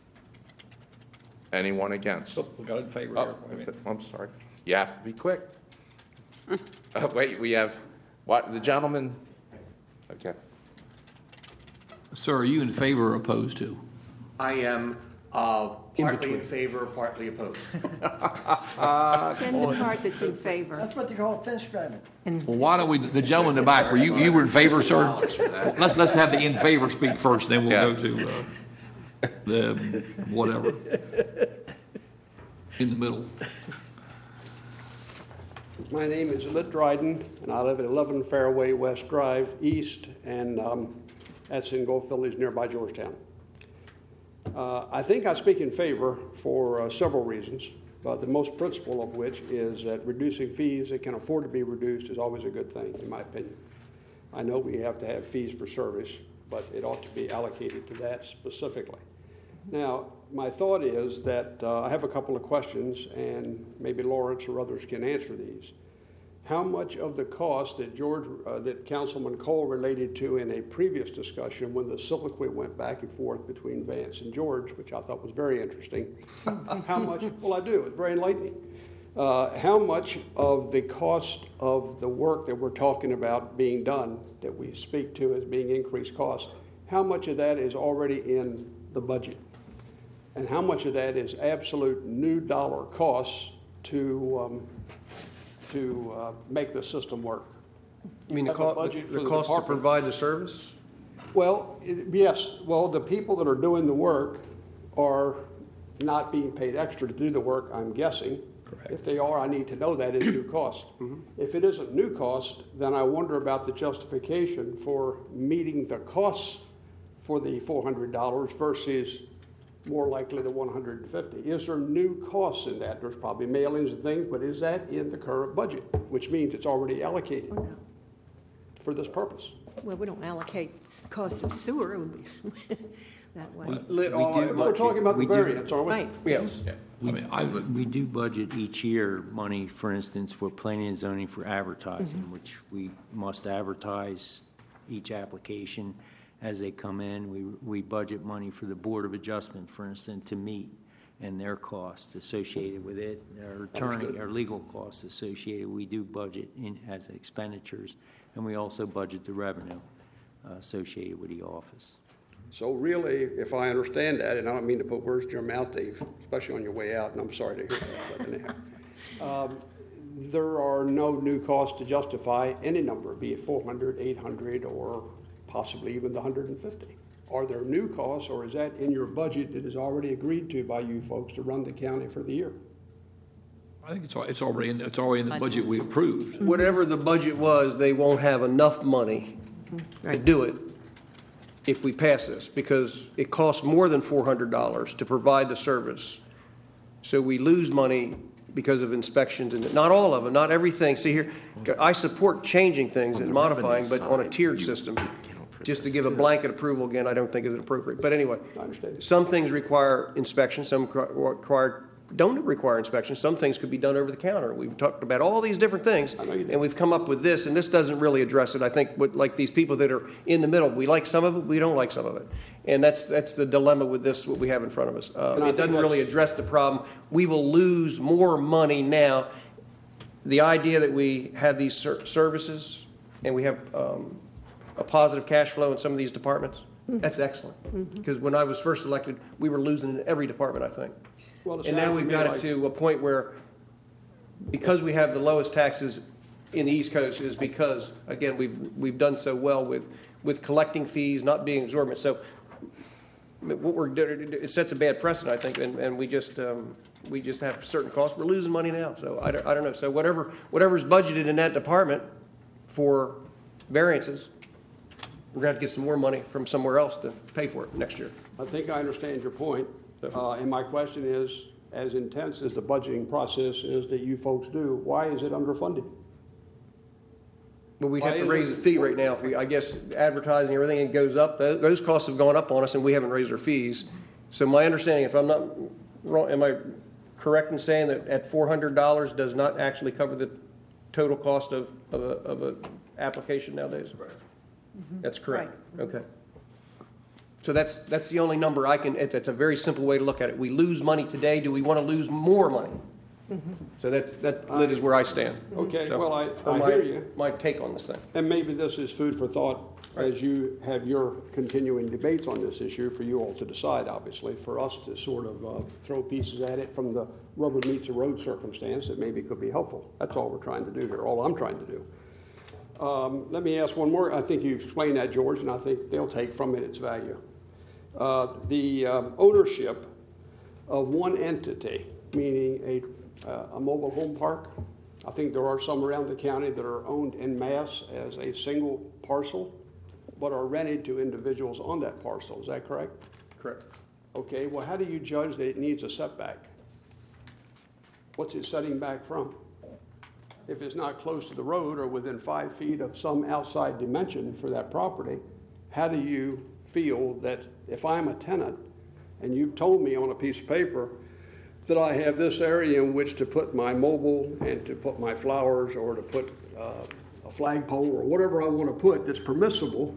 Anyone against? So we got it in favor Oh, here. Wait a minute. I'm sorry. You have to be quick. Wait, we have, what, the gentleman? Okay. Sir, are you in favor or opposed to? I am partly in favor, partly opposed. Send the part that's in favor. That's what they call fence driving. Well, why don't we, the gentleman in the back, you were in favor, sir? Let's have the in favor speak first, then we'll go to the whatever. In the middle. My name is Lit Dryden, and I live at 11 Fairway West Drive East, and that's in Gulf Village nearby Georgetown. I think I speak in favor for several reasons, but the most principal of which is that reducing fees that can afford to be reduced is always a good thing, in my opinion. I know we have to have fees for service, but it ought to be allocated to that specifically. Now, my thought is that I have a couple of questions, and maybe Lawrence or others can answer these. How much of the cost that that Councilman Cole related to in a previous discussion when the soliloquy went back and forth between Vance and George, which I thought was very interesting, how much, well, I do, it's very enlightening. How much of the cost of the work that we're talking about being done, that we speak to as being increased cost, how much of that is already in the budget? And how much of that is absolute new dollar costs to make the system work? You mean the cost to provide the service? Well, yes. Well, the people that are doing the work are not being paid extra to do the work, I'm guessing. Correct. If they are, I need to know that is new cost. If it isn't new cost, then I wonder about the justification for meeting the costs for the $400 versus more likely the $150. Is there new costs in that? There's probably mailings and things, but is that in the current budget, which means it's already allocated for this purpose? Well, we don't allocate cost of sewer that way. We're talking about the variance, aren't we? Right. Yes. We do budget each year money, for instance, for planning and zoning for advertising, which we must advertise each application as they come in. We budget money for the Board of Adjustment, for instance, to meet. and their costs associated with it, our attorney, our legal costs associated. We do budget in as expenditures, and we also budget the revenue associated with the office. So really, if I understand that, and I don't mean to put words in your mouth, Dave, especially on your way out, and I'm sorry to hear that, but anyhow, there are no new costs to justify any number, be it 400, 800, or possibly even the 150. Are there new costs, or is that in your budget that is already agreed to by you folks to run the county for the year? I think it's already in the budget we approved. Whatever the budget was, they won't have enough money to do it if we pass this, because it costs more than $400 to provide the service. So we lose money because of inspections, and not all of them, not everything. See here, I support changing things and modifying, but on a tiered system. Just to give a blanket approval, again, I don't think is appropriate. But anyway, some things require inspection, some don't require inspection. Some things could be done over the counter. We've talked about all these different things, and we've come up with this, and this doesn't really address it. I think like these people that are in the middle, we like some of it, we don't like some of it. And that's the dilemma with this, what we have in front of us. It doesn't really address the problem. We will lose more money now. The idea that we have these services and we have a positive cash flow in some of these departments, that's excellent. Because when I was first elected, we were losing in every department, I think. Well, And now we've got it to a point where, because we have the lowest taxes in the East Coast, is because, again, we've done so well with collecting fees, not being exorbitant. So what we're doing, it sets a bad precedent, I think, and we just have certain costs. We're losing money now, so I don't know. So whatever's budgeted in that department for variances, we're going to have to get some more money from somewhere else to pay for it next year. I think I understand your point. And my question is, as intense as the budgeting process is that you folks do, why is it underfunded? Well, we'd have to raise the fee right now. I guess advertising, everything, it goes up. Those costs have gone up on us, and we haven't raised our fees. So my understanding, if I'm not wrong, am I correct in saying that at $400 does not actually cover the total cost of an application nowadays? Right. That's correct. Right. Okay. So that's the only number I can, it's a very simple way to look at it. We lose money today. Do we want to lose more money? So that is where I stand. Okay, so, well, I hear you. My take on this thing. And maybe this is food for thought as you have your continuing debates on this issue for you all to decide, obviously, for us to sort of throw pieces at it from the rubber meets the road circumstance that maybe could be helpful. That's all we're trying to do here, all I'm trying to do. Let me ask one more. I think you've explained that, George, and I think they'll take from it its value. The ownership of one entity, meaning a mobile home park. I think there are some around the county that are owned en masse as a single parcel, but are rented to individuals on that parcel. Is that correct? Correct. Okay, well, how do you judge that it needs a setback? What's it setting back from? If it's not close to the road or within 5 feet of some outside dimension for that property, how do you feel that if I'm a tenant and you've told me on a piece of paper that I have this area in which to put my mobile and to put my flowers or to put a flagpole or whatever I want to put that's permissible,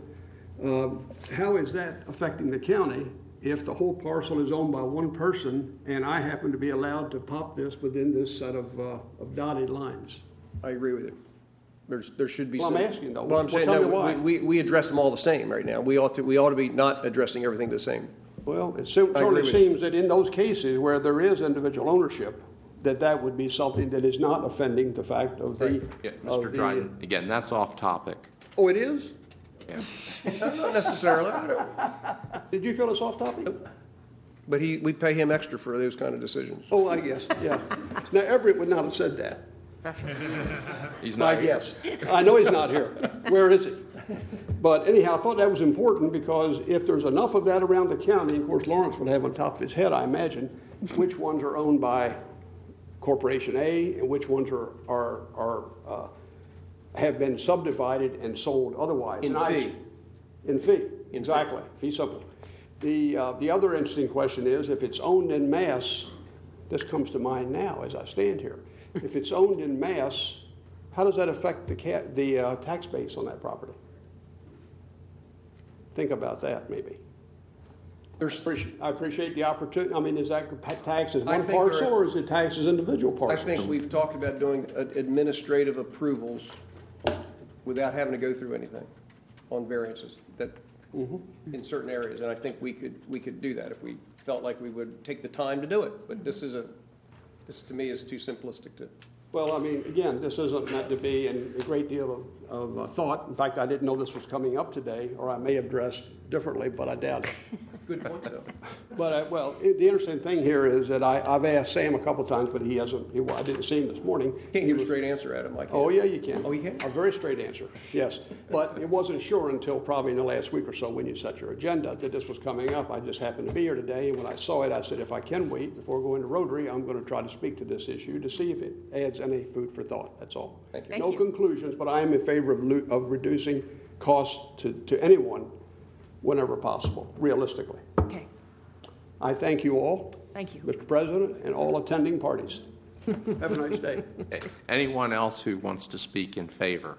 how is that affecting the county if the whole parcel is owned by one person and I happen to be allowed to pop this within this set of dotted lines? I agree with you. There should be well, some. I'm asking though. Well, I'm saying, tell me no, why. we address them all the same right now. We ought to be not addressing everything the same. Well, it certainly seems that in those cases where there is individual ownership, that would be something that is not offending the fact of the. Yeah, Mr. Dryden, again, that's off topic. Oh, it is? Yeah. Not necessarily. Did you feel it's off topic? Nope. But we pay him extra for those kind of decisions. Oh, I guess, yeah. Now, Everett would not have said that. He's not here. Yes. I know he's not here. Where is he? But anyhow, I thought that was important because if there's enough of that around the county, of course, Lawrence would have on top of his head, I imagine, which ones are owned by Corporation A and which ones have been subdivided and sold otherwise. In fee. In fee, exactly. Fee simple. The other interesting question is if it's owned en masse, this comes to mind now as I stand here. If it's owned en masse, how does that affect the tax base on that property? Think about that, maybe. I appreciate the opportunity. I mean, is that taxed as I one think parcel, there are- or is it taxed as individual I parcels? think we've talked about doing administrative approvals without having to go through anything on variances that, in certain areas, and I think we could do that if we felt like we would take the time to do it, but this to me is too simplistic to. Well, I mean, again, this isn't meant to be in a great deal of thought. In fact, I didn't know this was coming up today, or I may have dressed differently, but I doubt it. Good point, though. But, the interesting thing here is that I've asked Sam a couple times, but he hasn't, I didn't see him this morning. Can't give a straight answer at him, I can. Oh, yeah, you can. Oh, you can? A very straight answer, yes. But it wasn't sure until probably in the last week or so when you set your agenda that this was coming up. I just happened to be here today, and when I saw it, I said, if I can wait before going to Rotary, I'm going to try to speak to this issue to see if it adds any food for thought, that's all. Thank you. No conclusions, but I am in favor of reducing costs to anyone whenever possible, realistically. Okay, I thank you all. thank you. Mr. President, and all attending parties. Have a nice day. Anyone else who wants to speak in favor?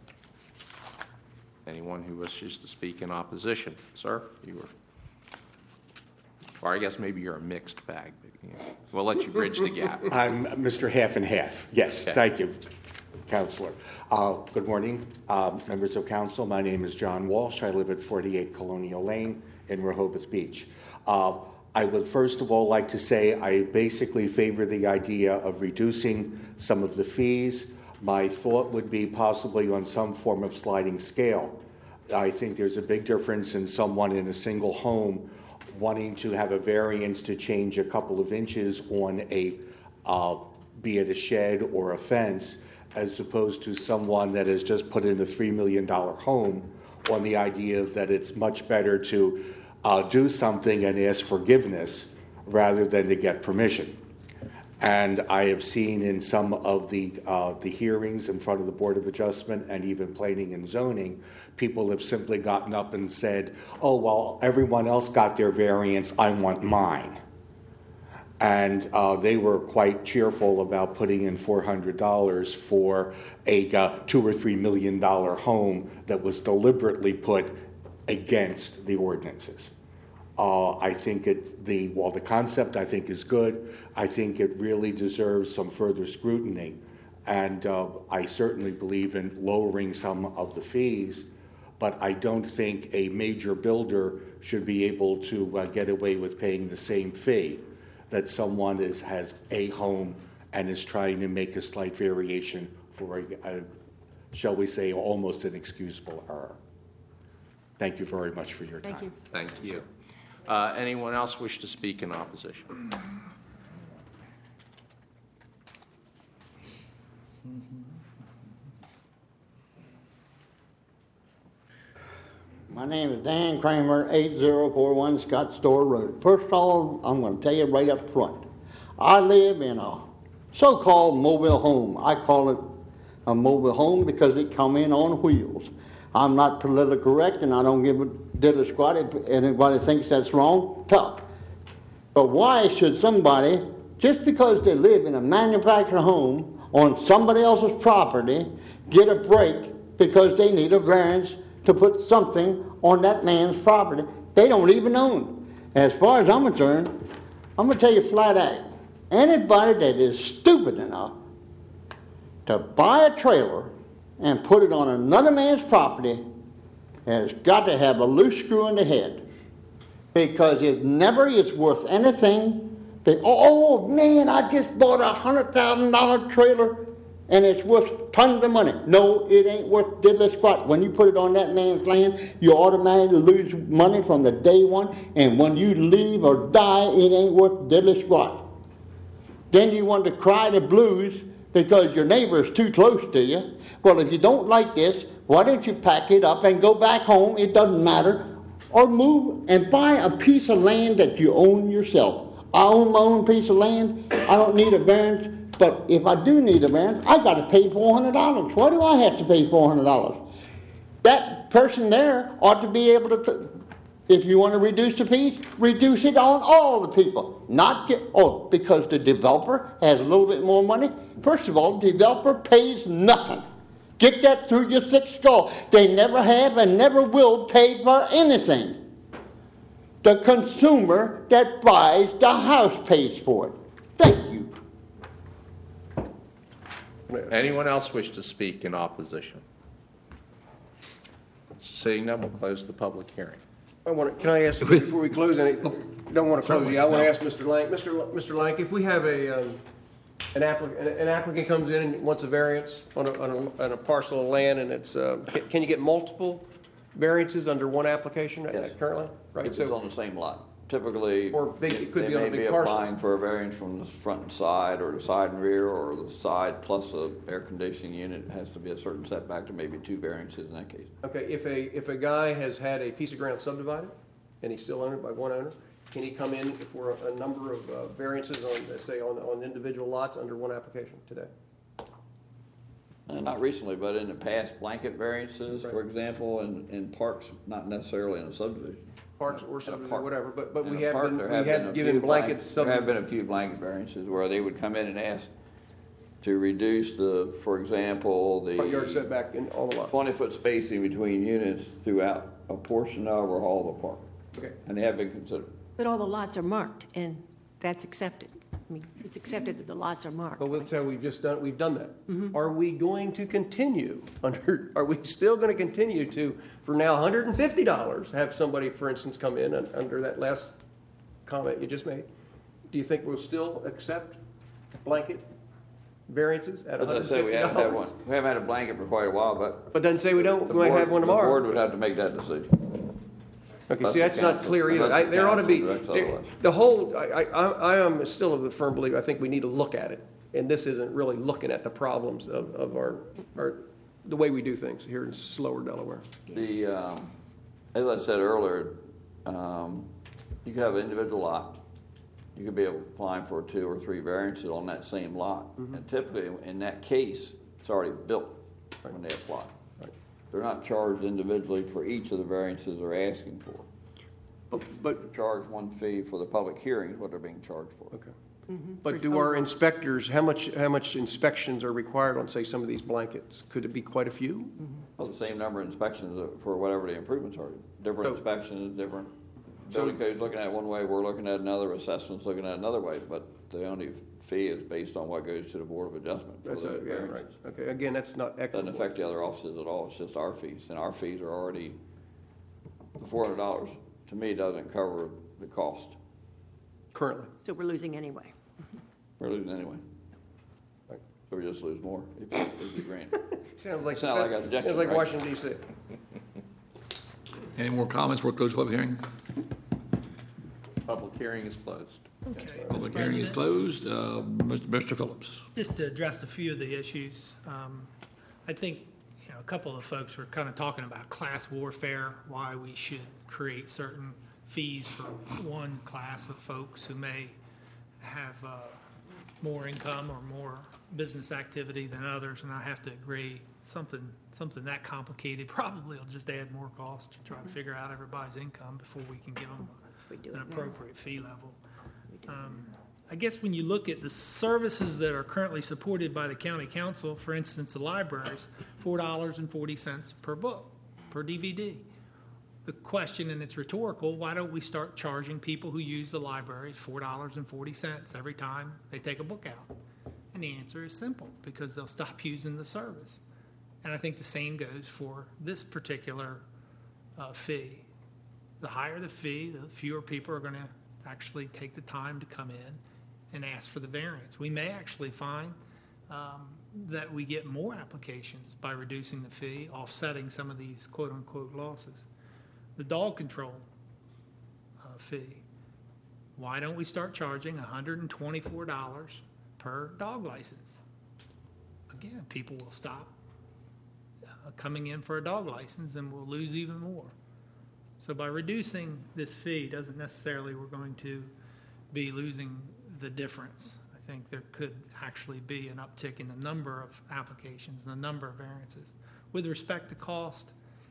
Anyone who wishes to speak in opposition? Sir, you were, or I guess maybe you're a mixed bag. But, we'll let you bridge the gap. I'm Mr. Half and Half. Yes, Okay. thank you, Counselor. Good morning, members of council. My name is John Walsh. I live at 48 Colonial Lane in Rehoboth Beach. I would first of all like to say I basically favor the idea of reducing some of the fees. My thought would be possibly on some form of sliding scale. I think there's a big difference in someone in a single home wanting to have a variance to change a couple of inches on a, be it a shed or a fence, as opposed to someone that has just put in a $3 million home on the idea that it's much better to do something and ask forgiveness rather than to get permission. And I have seen in some of the hearings in front of the Board of Adjustment and even planning and zoning, people have simply gotten up and said, oh, well, everyone else got their variance, I want mine. And they were quite cheerful about putting in $400 for a $2 or $3 million home that was deliberately put against the ordinances. I think while the concept I think is good, I think it really deserves some further scrutiny. And I certainly believe in lowering some of the fees, but I don't think a major builder should be able to get away with paying the same fee that someone has a home and is trying to make a slight variation for a shall we say, almost an excusable error. Thank you very much for your time. Thank you. Thank you. Anyone else wish to speak in opposition? My name is Dan Kramer, 8041 Scott Store Road. First of all, I'm going to tell you right up front. I live in a so-called mobile home. I call it a mobile home because it come in on wheels. I'm not politically correct, and I don't give a diddly squat. If anybody thinks that's wrong, tough. But why should somebody, just because they live in a manufactured home on somebody else's property, get a break because they need a variance to put something on that man's property they don't even own? As far as I'm concerned, I'm going to tell you flat out, anybody that is stupid enough to buy a trailer and put it on another man's property has got to have a loose screw in the head, because it never is worth anything. Oh man, I just bought a $100,000 trailer and it's worth tons of money. No, it ain't worth diddly squat. When you put it on that man's land, you automatically lose money from the day one, and when you leave or die, it ain't worth diddly squat. Then you want to cry the blues because your neighbor is too close to you. Well, if you don't like this, why don't you pack it up and go back home? It doesn't matter. Or move and buy a piece of land that you own yourself. I own my own piece of land. I don't need a variance. But if I do need a variance, I got to pay $400. Why do I have to pay $400? That person there ought to be able to, if you want to reduce the fees, reduce it on all the people. Not because the developer has a little bit more money. First of all, the developer pays nothing. Get that through your thick skull. They never have and never will pay for anything. the consumer that buys the house pays for it. Thank you. Anyone else wish to speak in opposition? Seeing none, we'll close the public hearing. Can I ask, before we close any, don't want to close it, I want to ask Mr. Lank, Mr. Lank, if we have an applicant comes in and wants a variance on a parcel of land, and it's, can you get multiple variances under one application currently? Right. If it's on the same lot. Typically, it could they be on a may big be parcel. applying for a variance from the front and side, or the side and rear, or the side plus a air conditioning unit. It has to be a certain setback, to maybe 2 variances in that case. Okay, if a guy has had a piece of ground subdivided, and he's still owned by one owner, can he come in for a number of variances on, let's say, on individual lots under one application today? Not recently, but in the past, blanket variances, Right. for example, in parks, not necessarily in a subdivision. Parks or subdivision, park. whatever, but In we a have park, been, there we have been have a given few blankets. there have been a few blanket variances where they would come in and ask to reduce for example, the Front yard setback in all the lots. 20-foot spacing between units throughout a portion of or all of a park. Okay. And they have been considered. But all the lots are marked, and that's accepted. I mean, it's accepted that the lots are marked. But we'll tell we've done that. Are we going to continue are we still going to continue to, for now $150, have somebody, for instance, come in under that last comment you just made? Do you think we'll still accept blanket variances at $150? As I say, we haven't had one. We haven't had a blanket for quite a while, but doesn't say we don't. We might have one the tomorrow. board would have to make that decision. Okay, Unless see, the that's not council- clear either. unless the There ought to be, council directs otherwise. the whole, I am still of the firm believer, I think we need to look at it. And this isn't really looking at the problems of our, the way we do things here in slower Delaware. As I said earlier, you could have an individual lot. You could be applying for 2 or 3 variances on that same lot. And typically, in that case, it's already built when they apply. They're not charged individually for each of the variances they're asking for. But charge one fee for the public hearing is what they're being charged for. Okay. But do our inspectors, how much inspections are required on, say, some of these blankets? Could it be quite a few? Well, the same number of inspections for whatever the improvements are. Different inspections, different building codes looking at it one way, we're looking at another, assessments looking at it another way, but the only fee is based on what goes to the Board of Adjustment for the variances. Right. Okay, again, that's not equitable. Doesn't affect the other offices at all, it's just our fees, and our fees are already, the $400 to me doesn't cover the cost. Currently. So we're losing anyway. We're losing anyway. So we just lose more if you grant. Sounds like Washington, D.C. Any more comments? We'll close the public hearing. Public hearing is closed. Okay. Public hearing is closed. Mr. Phillips. Just to address a few of the issues, I think a couple of folks were kind of talking about class warfare, why we should create certain fees for one class of folks who may have more income or more business activity than others, and I have to agree, something that complicated probably will just add more cost to try to figure out everybody's income before we can give them an appropriate fee level. I guess when you look at the services that are currently supported by the county council, for instance, the libraries, $4.40 per book, per DVD. The question, and it's rhetorical, why don't we start charging people who use the libraries $4.40 every time they take a book out? And the answer is simple, because they'll stop using the service. And I think the same goes for this particular fee. The higher the fee, the fewer people are going to actually take the time to come in and ask for the variance. We may actually find that we get more applications by reducing the fee, offsetting some of these quote-unquote losses. The dog control fee. Why don't we start charging $124 per dog license? Again, people will stop coming in for a dog license and we'll lose even more. So by reducing this fee doesn't necessarily we're going to be losing the difference. I think there could actually be an uptick in the number of applications and the number of variances. With respect to cost,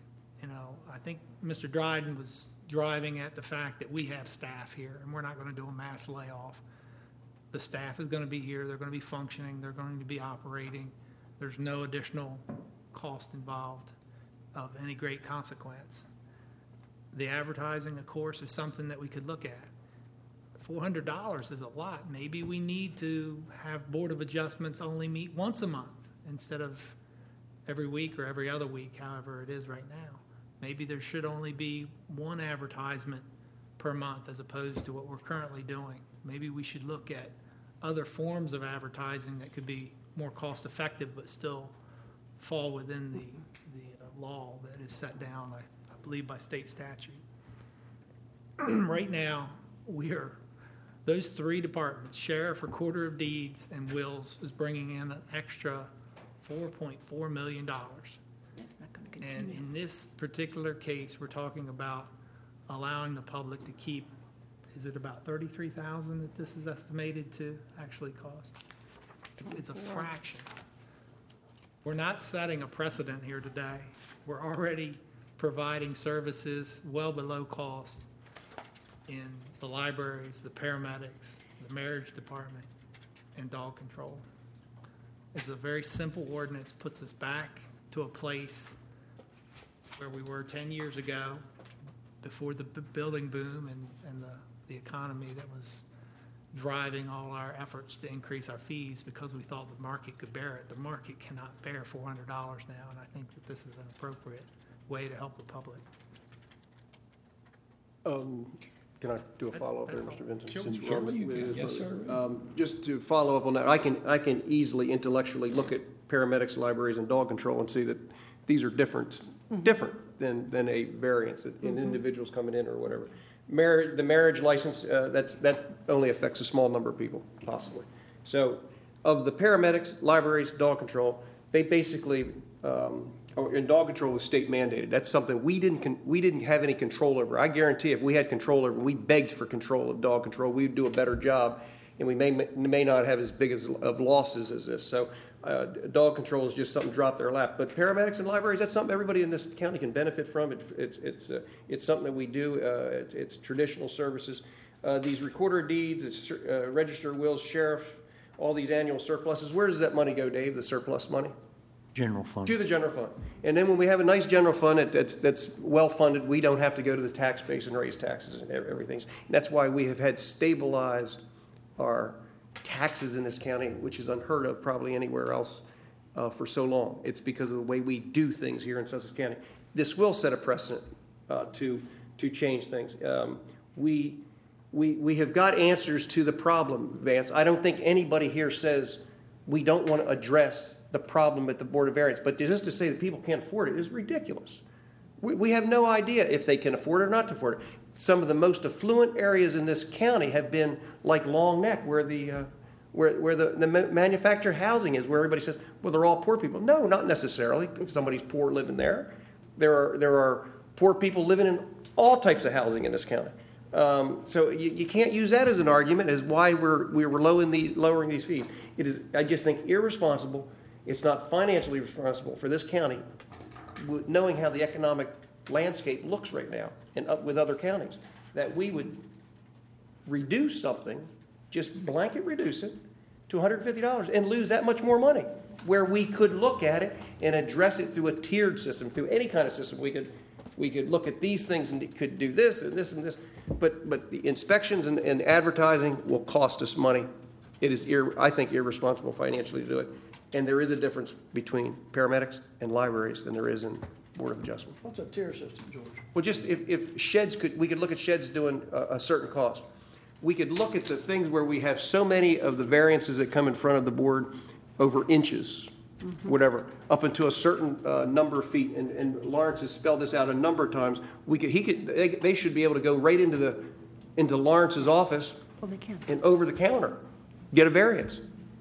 I think Mr. Dryden was driving at the fact that we have staff here and we're not going to do a mass layoff. The staff is going to be here, they're going to be functioning, they're going to be operating. There's no additional cost involved of any great consequence. The advertising, of course, is something that we could look at. $400 is a lot. Maybe we need to have Board of Adjustments only meet once a month instead of every week or every other week, however it is right now. Maybe there should only be one advertisement per month as opposed to what we're currently doing. Maybe we should look at other forms of advertising that could be more cost effective but still fall within the law that is set down, I believe, by state statute. Right now, those three departments, Sheriff, Recorder of Deeds, and Wills, is bringing in an extra $4.4 million. That's not going to continue. And in this particular case, we're talking about allowing the public to keep, is it about $33,000 that this is estimated to actually cost? It's a fraction. We're not setting a precedent here today. We're already providing services well below cost in the libraries, the paramedics, the marriage department, and dog control. It's a very simple ordinance, puts us back to a place where we were 10 years ago, before the building boom and the economy that was driving all our efforts to increase our fees because we thought the market could bear it. The market cannot bear $400 now, and I think that this is an appropriate way to help the public. Can I do a follow-up there, Mr. Vincent? Sure. Since we're Sure, on the- you can. Yes, sir. Just to follow up on that, I can easily intellectually look at paramedics, libraries, and dog control and see that these are different than a variance that in individuals coming in or whatever. The marriage license, that only affects a small number of people, possibly. So of the paramedics, libraries, dog control, they basically, and dog control was state mandated. That's something we didn't have any control over. I guarantee if we had control over, we begged for control of dog control, we'd do a better job, and we may not have as big of losses as this. So dog control is just something dropped their lap. But paramedics and libraries, that's something everybody in this county can benefit from. It's something that we do. It's traditional services. These recorder of deeds, register of wills, sheriff, all these annual surpluses. Where does that money go, Dave, the surplus money? General fund. To the general fund. And then when we have a nice general fund that's well-funded, we don't have to go to the tax base and raise taxes and everything. And that's why we have had stabilized our taxes in this county, which is unheard of probably anywhere else for so long. It's because of the way we do things here in Sussex County. This will set a precedent to change things. We have got answers to the problem, Vance. I don't think anybody here says we don't want to address the problem at the Board of Variance, but just to say that people can't afford it is ridiculous. We have no idea if they can afford it or not to afford it. Some of the most affluent areas in this county have been like Long Neck, where the manufactured housing is, where everybody says, well, they're all poor people. No, not necessarily. If somebody's poor living there. There are poor people living in all types of housing in this county. So you can't use that as an argument as why we're lowering these fees. It is, I just think, irresponsible. It's not financially responsible for this county, knowing how the economic landscape looks right now and up with other counties, that we would reduce something, just blanket reduce it to $150 and lose that much more money, where we could look at it and address it through a tiered system, through any kind of system. We could look at these things and could do this and this and this, but the inspections and advertising will cost us money. It is, I think, irresponsible financially to do it. And there is a difference between paramedics and libraries than there is in Board of Adjustment. What's a tier system, George? Well, just if sheds we could look at sheds doing a certain cost. We could look at the things where we have so many of the variances that come in front of the board over inches, whatever, up into a certain number of feet. And Lawrence has spelled this out a number of times. They should be able to go right into Lawrence's office and over the counter get a variance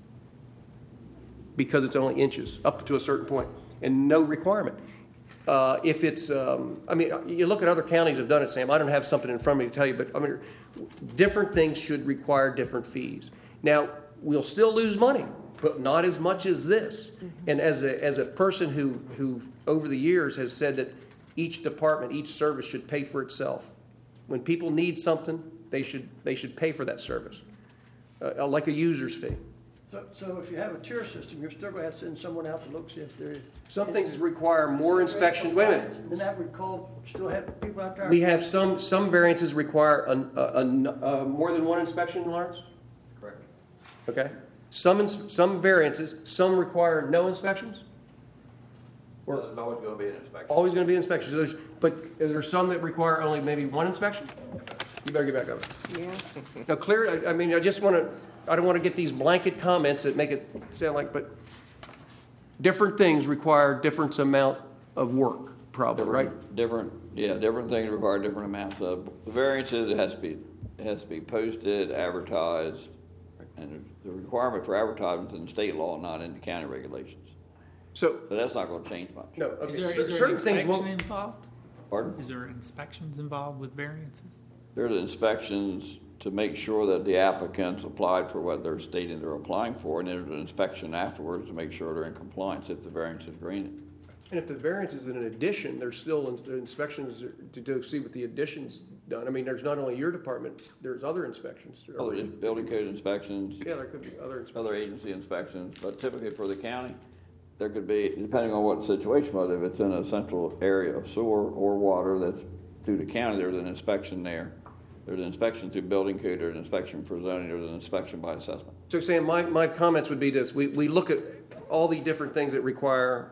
because it's only inches up to a certain point and no requirement. If it's, you look at other counties have done it, Sam. I don't have something in front of me to tell you, but different things should require different fees. Now, we'll still lose money, but not as much as this. And as a person who over the years has said that each department, each service should pay for itself. When people need something, they should pay for that service, like a user's fee. So if you have a tier system, you're still gonna have to send someone out to look, see if there. Some things require more inspection. Wait a minute. And that would still have people out there. We have some variances require more than one inspection, Lawrence? Correct. Okay. Some variances, some require no inspections? Or There's always going to be an inspection. always going to be inspections? But are there some that require only maybe one inspection? You better get back up. Yeah. Now, clear, I mean, I don't want to get these blanket comments that make it sound like, but different things require different amount of work, probably, right? Different things require different amounts of variances. It has to be posted, advertised, and the requirement for advertisement is in state law, not in the county regulations. So that's not going to change much. No, okay. Is there Certain things inspection won't. involved? Pardon? Is there inspections involved with variances? There's inspections to make sure that the applicants applied for what they're stating they're applying for, and there's an inspection afterwards to make sure they're in compliance if the variance is granted. And if the variance is an addition, there's still inspections to see what the addition's done. I mean, there's not only your department, there's other inspections. Building code inspections. Yeah, there could be other inspections. Other agency inspections, but typically for the county, there could be, depending on what the situation was, if it's in a central area of sewer or water that's through the county, there's an inspection there. There's an inspection through building code, there's an inspection for zoning, there's an inspection by assessment. So Sam, my comments would be this. We look at all the different things that require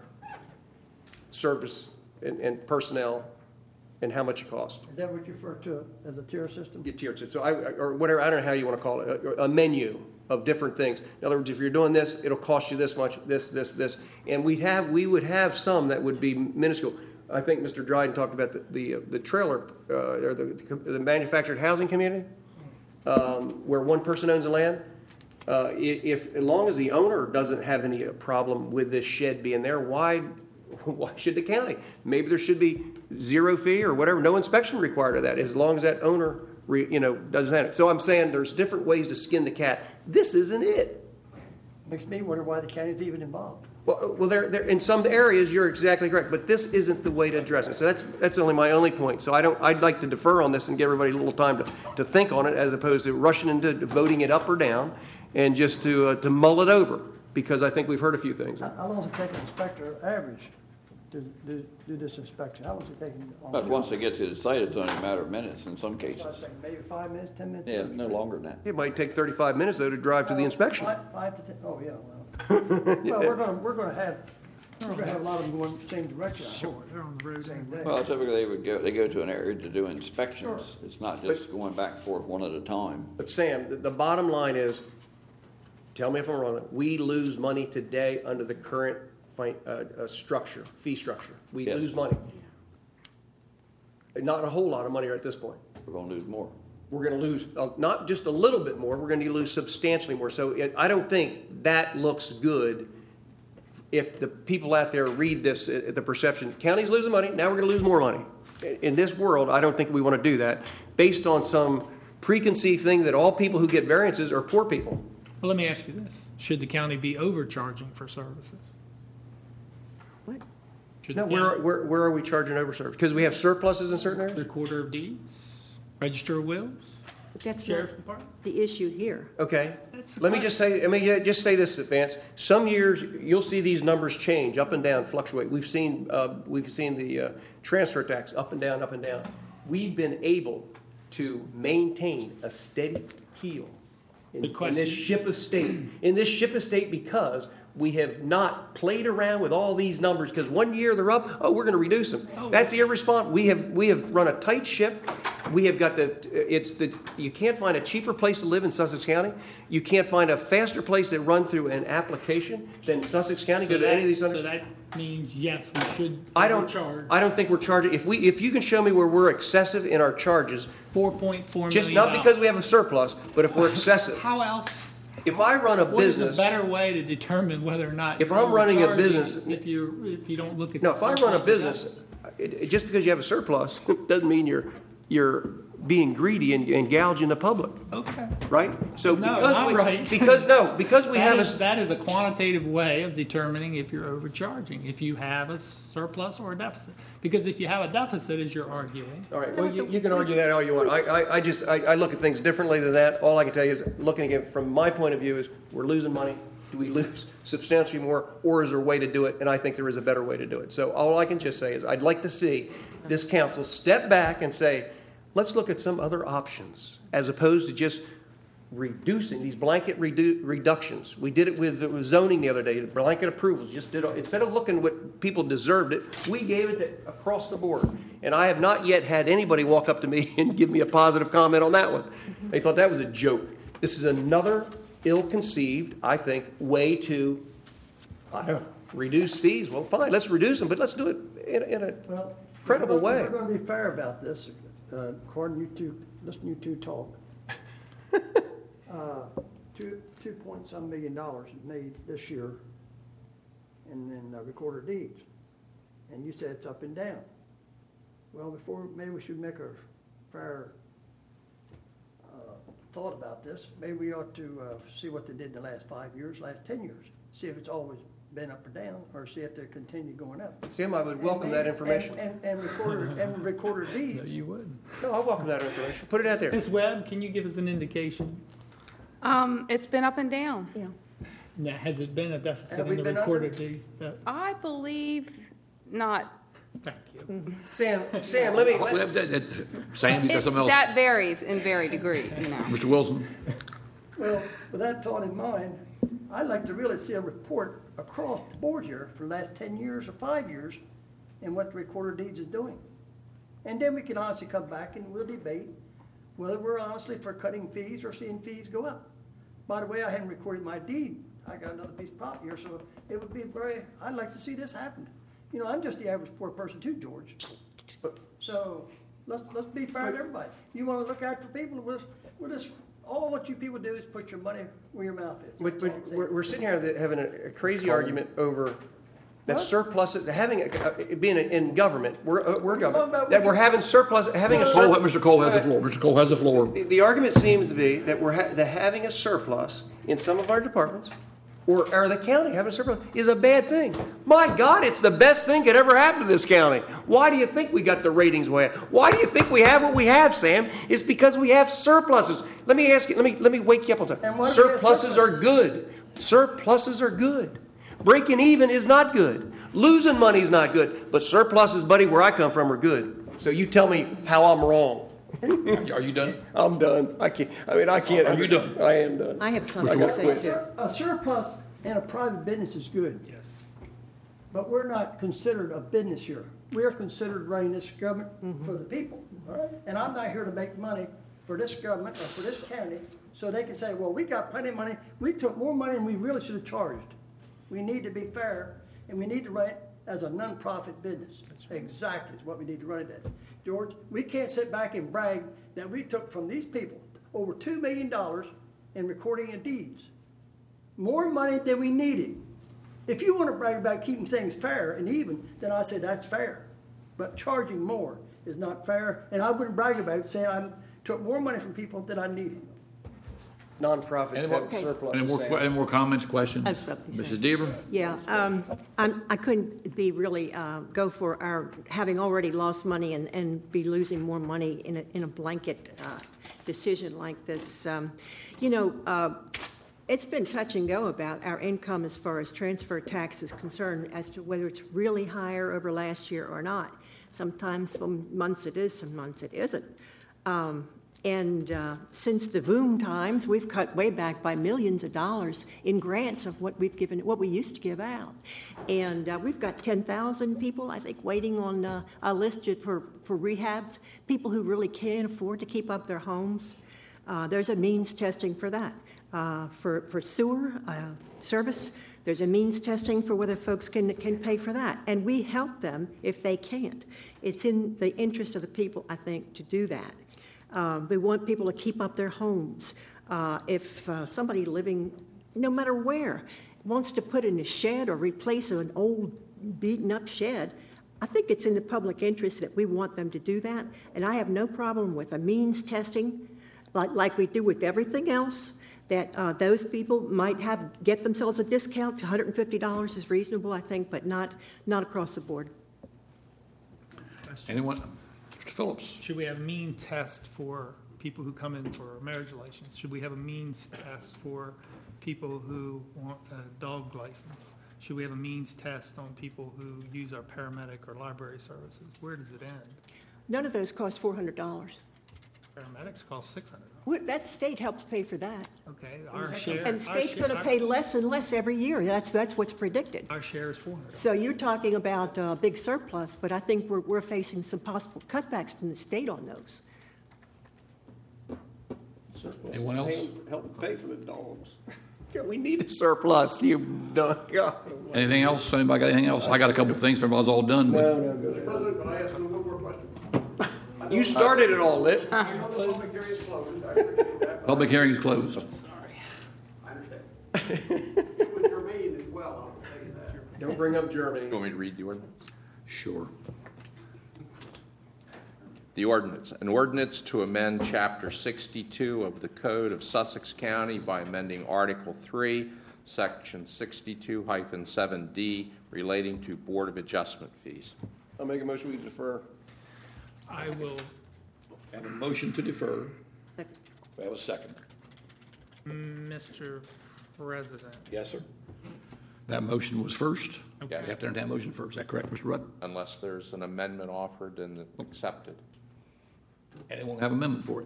service and personnel and how much it costs. Is that what you refer to as a tier system? Get tiered. So or whatever, I don't know how you want to call it, a menu of different things. In other words, if you're doing this, it'll cost you this much, this. And we would have some that would be minuscule. I think Mr. Dryden talked about the trailer, or the manufactured housing community, where one person owns the land. As long as the owner doesn't have any problem with this shed being there, why should the county? Maybe there should be zero fee or whatever, no inspection required of that, as long as that owner, doesn't have it. So I'm saying there's different ways to skin the cat. This isn't it. Makes me wonder why the county's even involved. Well, there in some areas you're exactly correct, but this isn't the way to address it. So that's only my only point. So I'd like to defer on this and give everybody a little time to think on it, as opposed to rushing into voting it up or down, and just to mull it over, because I think we've heard a few things. How long does it take an inspector average to do this inspection? How long does it take? But once they get to the site, it's only a matter of minutes in some cases. Maybe 5 minutes, 10 minutes? Yeah, no longer than that. It might take 35 minutes though to drive to the inspection. 5 to 10. Oh yeah. Well, we're going to have a lot of them going the same direction. Sure, they're on the road same day. Well, typically they go to an area to do inspections. Sure. It's not just going back and forth one at a time. But Sam, the bottom line is, tell me if I'm wrong, we lose money today under the current fee structure. We lose money. Not a whole lot of money at this point. We're going to lose more. We're going to lose not just a little bit more, we're going to lose substantially more. So I don't think that looks good if the people out there read this, the perception, county's losing money, now we're going to lose more money. In this world, I don't think we want to do that based on some preconceived thing that all people who get variances are poor people. Well, let me ask you this. Should the county be overcharging for services? What? No, where are we charging over service? Because we have surpluses in certain areas? Recorder of deeds, register of wills, But that's not sheriff's department. the issue here. Okay. Let me just say this, Vance. Some years you'll see these numbers change, up and down, fluctuate. We've seen the transfer tax up and down, up and down. We've been able to maintain a steady keel in this ship of state. In this ship of state, because we have not played around with all these numbers. Because one year they're up, we're going to reduce them. That's irresponsible. We have run a tight ship. We have got you can't find a cheaper place to live in Sussex County. You can't find a faster place to run through an application than Sussex County. Go to any of these other. So that means, yes, we should charge. I don't think we're charging. If you can show me where we're excessive in our charges, $4.4 million. just not because we have a surplus, but if we're excessive. How else? If I run a business, what is a better way to determine whether or not? If I'm running a business, if you don't look at if I run a business, just because you have a surplus doesn't mean you're being greedy and gouging the public. Okay. Right? So right. because we have that is a quantitative way of determining if you're overcharging, if you have a surplus or a deficit. Because if you have a deficit, as you're arguing. All right. Well, you can argue that all you want. I look at things differently than that. All I can tell you is, looking at it from my point of view, is we're losing money. Do we lose substantially more, or is there a way to do it? And I think there is a better way to do it. So all I can just say is I'd like to see this council step back and say, let's look at some other options, as opposed to just reducing these blanket reductions. We did it with zoning the other day, blanket approvals. Just did, instead of looking what people deserved it, we gave it across the board. And I have not yet had anybody walk up to me and give me a positive comment on that one. They thought that was a joke. This is another ill-conceived, I think, way to, I don't know, reduce fees. Well, fine, let's reduce them, but let's do it in a credible way. We're going to be fair about this. According to you two, listen to you two talk. $2.some million is made this year in recorded deeds. And you said it's up and down. Well, before, maybe we should make a fair thought about this. Maybe we ought to see what they did the last 5 years, last 10 years. See if it's always been up or down, or see if they continue going up. Sam, I would welcome that information. And recorded deeds. No, you wouldn't. No, I welcome that information. Put it out there. Ms. Webb, can you give us an indication? It's been up and down. Yeah. Now, has it been a deficit Have in we the been recorded under? deeds? I believe not. Thank you. Sam, let me. Sam, you got something else? That varies in very degree, you know. Mr. Wilson? Well, with that thought in mind, I'd like to really see a report across the board here for the last 10 years or 5 years and what the recorder deeds is doing. And then we can honestly come back and we'll debate whether we're honestly for cutting fees or seeing fees go up. By the way, I hadn't recorded my deed. I got another piece of property here, so it would be I'd like to see this happen. You know, I'm just the average poor person too, George. So let's be fair to everybody. You want to look after people, we'll just all what you people do is put your money where your mouth is. But we're sitting here having a crazy argument over that surplus, being in government, we're government, that we're having surplus, having a surplus. Mr. Cole has the floor. Mr. Cole has the floor. The argument seems to be that that having a surplus in some of our departments, or the county having a surplus, is a bad thing. My God, it's the best thing could ever happen to this county. Why do you think we got the ratings way up? Why do you think we have what we have, Sam? It's because we have surpluses. Let me ask you, let me wake you up on time. Surpluses are good. Surpluses are good. Breaking even is not good. Losing money is not good. But surpluses, buddy, where I come from are good. So you tell me how I'm wrong. Are you done? I'm done. I can't. Are you done? I am done. I have something to say too. A surplus in a private business is good. Yes. But we're not considered a business here. We're considered running this government for the people. All right? And I'm not here to make money for this government or for this county so they can say, well, we got plenty of money. We took more money than we really should have charged. We need to be fair, and we need to run it as a nonprofit business. Exactly is what we need to run it as. George, we can't sit back and brag that we took from these people over $2 million in recording of deeds. More money than we needed. If you want to brag about keeping things fair and even, then I say that's fair. But charging more is not fair, and I wouldn't brag about it saying I took more money from people than I needed. Nonprofits have surpluses. Any more comments, questions? I have something to say. Mrs. Deaver? Yeah, I couldn't be really, go for our, having already lost money and be losing more money in a blanket decision like this. It's been touch and go about our income as far as transfer tax is concerned as to whether it's really higher over last year or not. Sometimes some months it is, some months it isn't. Since the boom times, we've cut way back by millions of dollars in grants of what we used to give out. And we've got 10,000 people, I think, waiting on a list for rehabs, people who really can't afford to keep up their homes. There's a means testing for that. For sewer service, there's a means testing for whether folks can pay for that. And we help them if they can't. It's in the interest of the people, I think, to do that. We want people to keep up their homes. If somebody living, no matter where, wants to put in a shed or replace an old beaten-up shed, I think it's in the public interest that we want them to do that. And I have no problem with a means testing, like we do with everything else, that those people might get themselves a discount. $150 is reasonable, I think, but not across the board. Anyone? Mr. Phillips? Should we have mean test for people who come in for marriage relations? Should we have a means test for people who want a dog license? Should we have a means test on people who use our paramedic or library services? Where does it end? None of those cost $400. Paramedics cost $600. That state helps pay for that. Okay, our share. And the state's going to pay less and less every year. That's what's predicted. Our share is $400. So you're talking about a big surplus, but I think we're facing some possible cutbacks from the state on those. Surplus Anyone else? Help pay for the dogs. Yeah, we need a surplus, you dog. Anything else? Anybody got anything else? I got a couple of things, but everybody's all done. but- No, go ahead. President, can I ask you one more question? You started it all, Lit. I know the public hearing is closed. I appreciate that. Public hearing is closed. I understand. It was germane as well, I will tell you that. Don't bring up Germany. You want me to read the ordinance? Sure. The ordinance, an ordinance to amend Chapter 62 of the Code of Sussex County by amending Article 3, Section 62-7D relating to Board of Adjustment fees. I'll make a motion we defer. I will, Have a motion to defer. We have a second. Mr. President. Yes, sir. That motion was first. Okay. We have to entertain that motion first. Is that correct, Mr. Rudd? Unless there's an amendment offered and accepted. And they won't have amendment for it.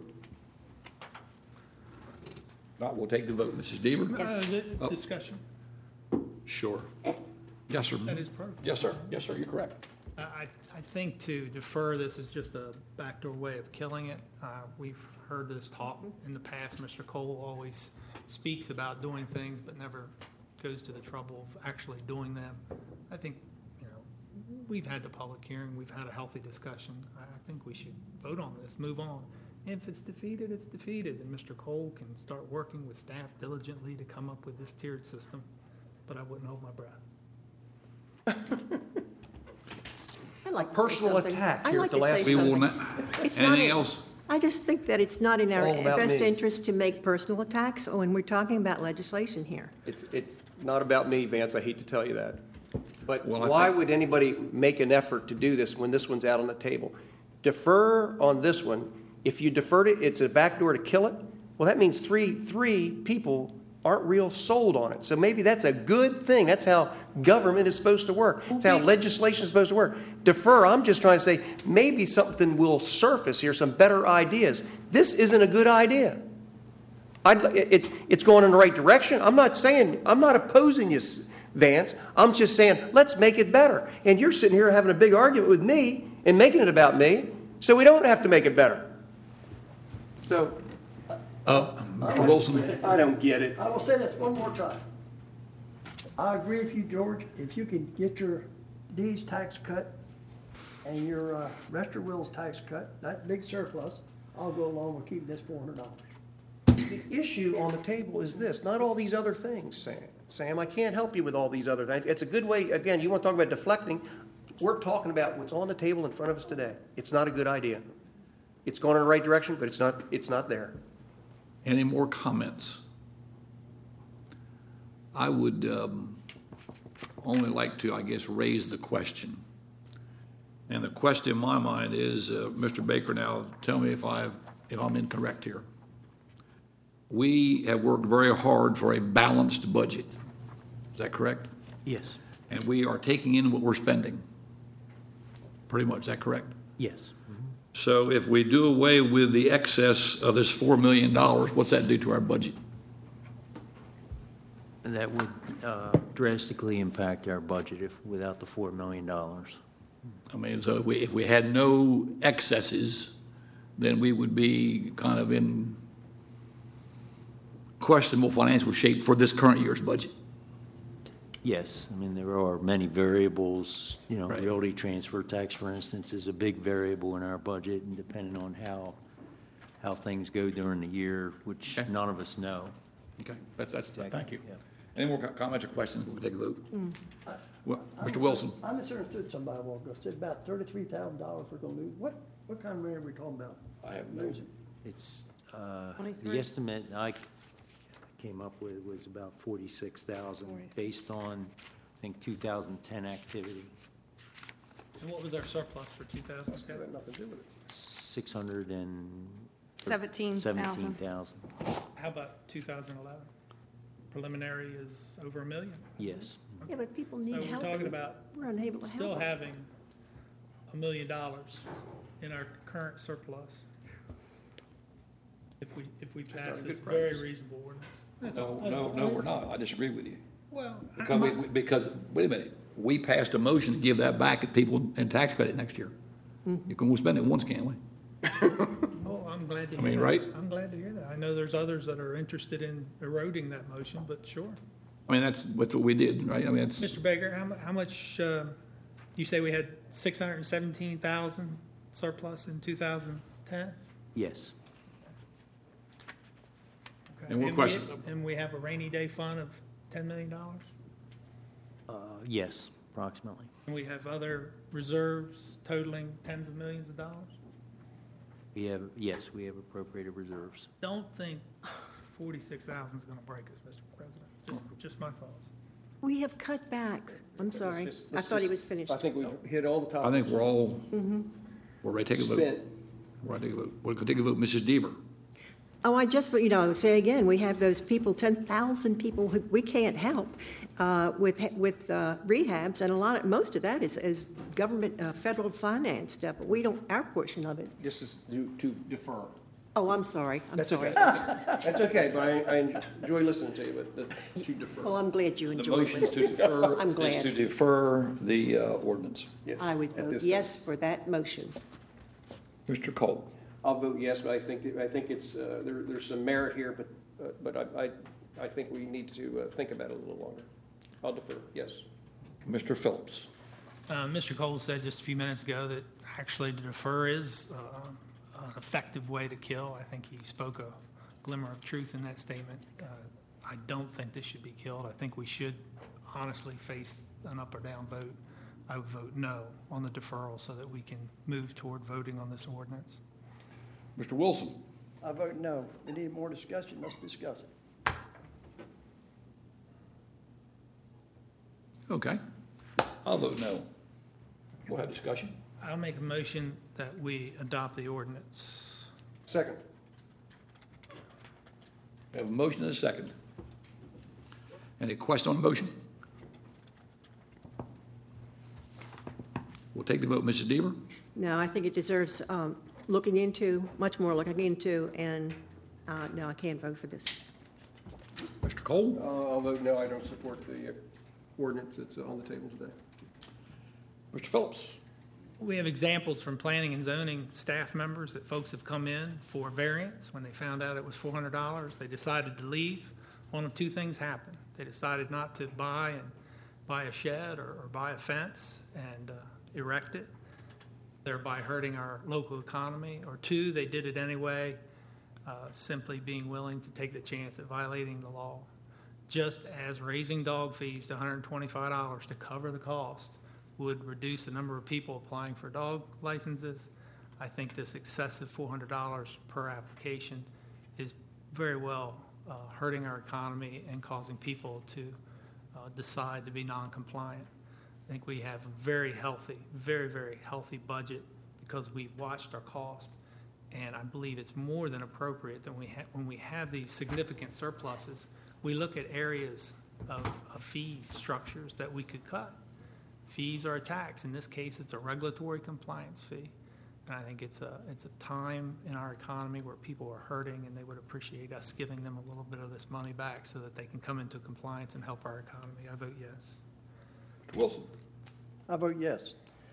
Not, we'll take the vote. Mrs. Deaver? Oh. Discussion. Sure. Yes, sir. That is perfect. Yes, sir. Yes, sir, you're correct. I think to defer this is just a backdoor way of killing it. We've heard this talk in the past. Mr. Cole always speaks about doing things but never goes to the trouble of actually doing them. I think, we've had the public hearing, we've had a healthy discussion. I think we should vote on this, move on. If it's defeated, it's defeated, and Mr. Cole can start working with staff diligently to come up with this tiered system, but I wouldn't hold my breath. I'd like to say Personal something. attack I'd here like at the to say last. We will something. not, It's not anything in- else? I just think that it's not in our All about best me. interest to make personal attacks when we're talking about legislation here. It's not about me, Vance, I hate to tell you that. But Well, I why think- would anybody make an effort to do this when this one's out on the table? Defer on this one. If you deferred it, it's a backdoor to kill it. Well, that means three people aren't real sold on it. So maybe that's a good thing. That's how government is supposed to work. That's how legislation is supposed to work. Defer, I'm just trying to say, maybe something will surface here, some better ideas. This isn't a good idea. It's going in the right direction. I'm not opposing you, Vance. I'm just saying, let's make it better. And you're sitting here having a big argument with me and making it about me, so we don't have to make it better. So, Mr. Wilson? I don't get it. I will say this one more time. I agree with you, George. If you can get your D's tax cut and your Rester Will's tax cut, that big surplus, I'll go along with keeping this $400. The issue on the table is this, not all these other things, Sam. Sam, I can't help you with all these other things. It's a good way, again, you want to talk about deflecting. We're talking about what's on the table in front of us today. It's not a good idea. It's going in the right direction, but it's not there. Any more comments? I would only like to, I guess, raise the question. And the question in my mind is, Mr. Baker, now tell me if I'm incorrect here. We have worked very hard for a balanced budget. Is that correct? Yes. And we are taking in what we're spending. Pretty much, is that correct? Yes. So if we do away with the excess of this $4 million, what's that do to our budget? And that would drastically impact our budget without the $4 million. I mean, so if we had no excesses, then we would be kind of in questionable financial shape for this current year's budget. Yes, I mean, there are many variables, Right. realty transfer tax, for instance, is a big variable in our budget, and depending on how things go during the year, which Okay. none of us know. Okay, that's thank you. Yeah. Any more comments or questions? We'll take a vote. Well, I Mr. Wilson? I misunderstood somebody a while ago. Said about $33,000 we're gonna lose. What kind of money are we talking about? I have no. Losing? It's, 23? the estimate I came up with was about 46,000, based on, I think, 2010 activity. And what was our surplus for 2000? That's got nothing to do with it. 17,000. 17,000. How about 2011? preliminary is over $1 million. Yes. Yeah, but people So need we're help. talking about We're unable to help still them. having $1 million in our current surplus. If we pass this very reasonable ordinance. That's all. No, we're not. I disagree with you. Well, Because, wait a minute, we passed a motion to give that back at people in tax credit next year. You can only spend it once, can't we? oh, I'm glad to I hear mean, that. right? I'm glad to hear that. I know there's others that are interested in eroding that motion, but sure. I mean, that's what we did, right? I mean, it's, Mr. Baker, how much, you say we had 617,000 surplus in 2010? Yes. Okay. And what question? And we have a rainy day fund of $10 million? Yes, approximately. And we have other reserves totaling tens of millions of dollars? We have appropriated reserves. Don't think 46,000 is going to break us, Mr. President. Just my thoughts. We have cut back. I'm sorry. I thought he was finished. I think we hit all the topics. I think we're all, we're ready to take a vote. Spent. We're ready to take a vote. We're going to take a vote. Mrs. Deaver. Oh, I just, say again, we have those people, 10,000 people who we can't help with rehabs, and most of that is government, federal finance stuff, but we don't, our portion of it. This is to defer. Oh, I'm sorry. That's sorry. okay. That's okay, but I enjoy listening to you, but to defer. Well, I'm glad you The enjoyed motion it. to defer I'm is glad. to defer the ordinance. Yes, I would at vote this yes for that motion. Mr. Cole. I'll vote yes, but I think it's there's some merit here, but I think we need to think about it a little longer. I'll defer. Yes. Mr. Phillips. Mr. Cole said just a few minutes ago that actually to defer is an effective way to kill. I think he spoke a glimmer of truth in that statement. I don't think this should be killed. I think we should honestly face an up or down vote. I would vote no on the deferral so that we can move toward voting on this ordinance. Mr. Wilson. I vote no. We need more discussion. Let's discuss it. Okay. I'll vote no. We'll have discussion. I'll make a motion that we adopt the ordinance. Second. We have a motion and a second. Any question on the motion? We'll take the vote. Mrs. Deaver? No, I think it deserves looking into, much more looking into, and no, I can't vote for this. Mr. Cole? I'll vote no. I don't support the ordinance that's on the table today. Mr. Phillips? We have examples from planning and zoning staff members that folks have come in for variance. When they found out it was $400, they decided to leave. One of two things happened. They decided not to buy a shed or buy a fence and erect it, thereby hurting our local economy. Or two, they did it anyway, simply being willing to take the chance at violating the law. Just as raising dog fees to $125 to cover the cost would reduce the number of people applying for dog licenses, I think this excessive $400 per application is very well hurting our economy and causing people to decide to be non-compliant. I think we have a very healthy, very, very healthy budget because we've watched our cost, and I believe it's more than appropriate that when we have these significant surpluses, we look at areas of fee structures that we could cut. Fees are a tax. In this case, it's a regulatory compliance fee. And I think it's a time in our economy where people are hurting and they would appreciate us giving them a little bit of this money back so that they can come into compliance and help our economy. I vote yes. Mr. Wilson? I vote yes.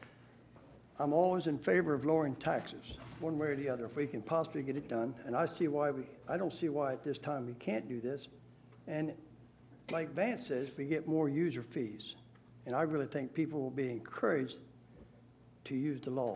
I'm always in favor of lowering taxes, one way or the other, if we can possibly get it done. And I don't see why at this time we can't do this. And like Vance says, we get more user fees. And I really think people will be encouraged to use the law.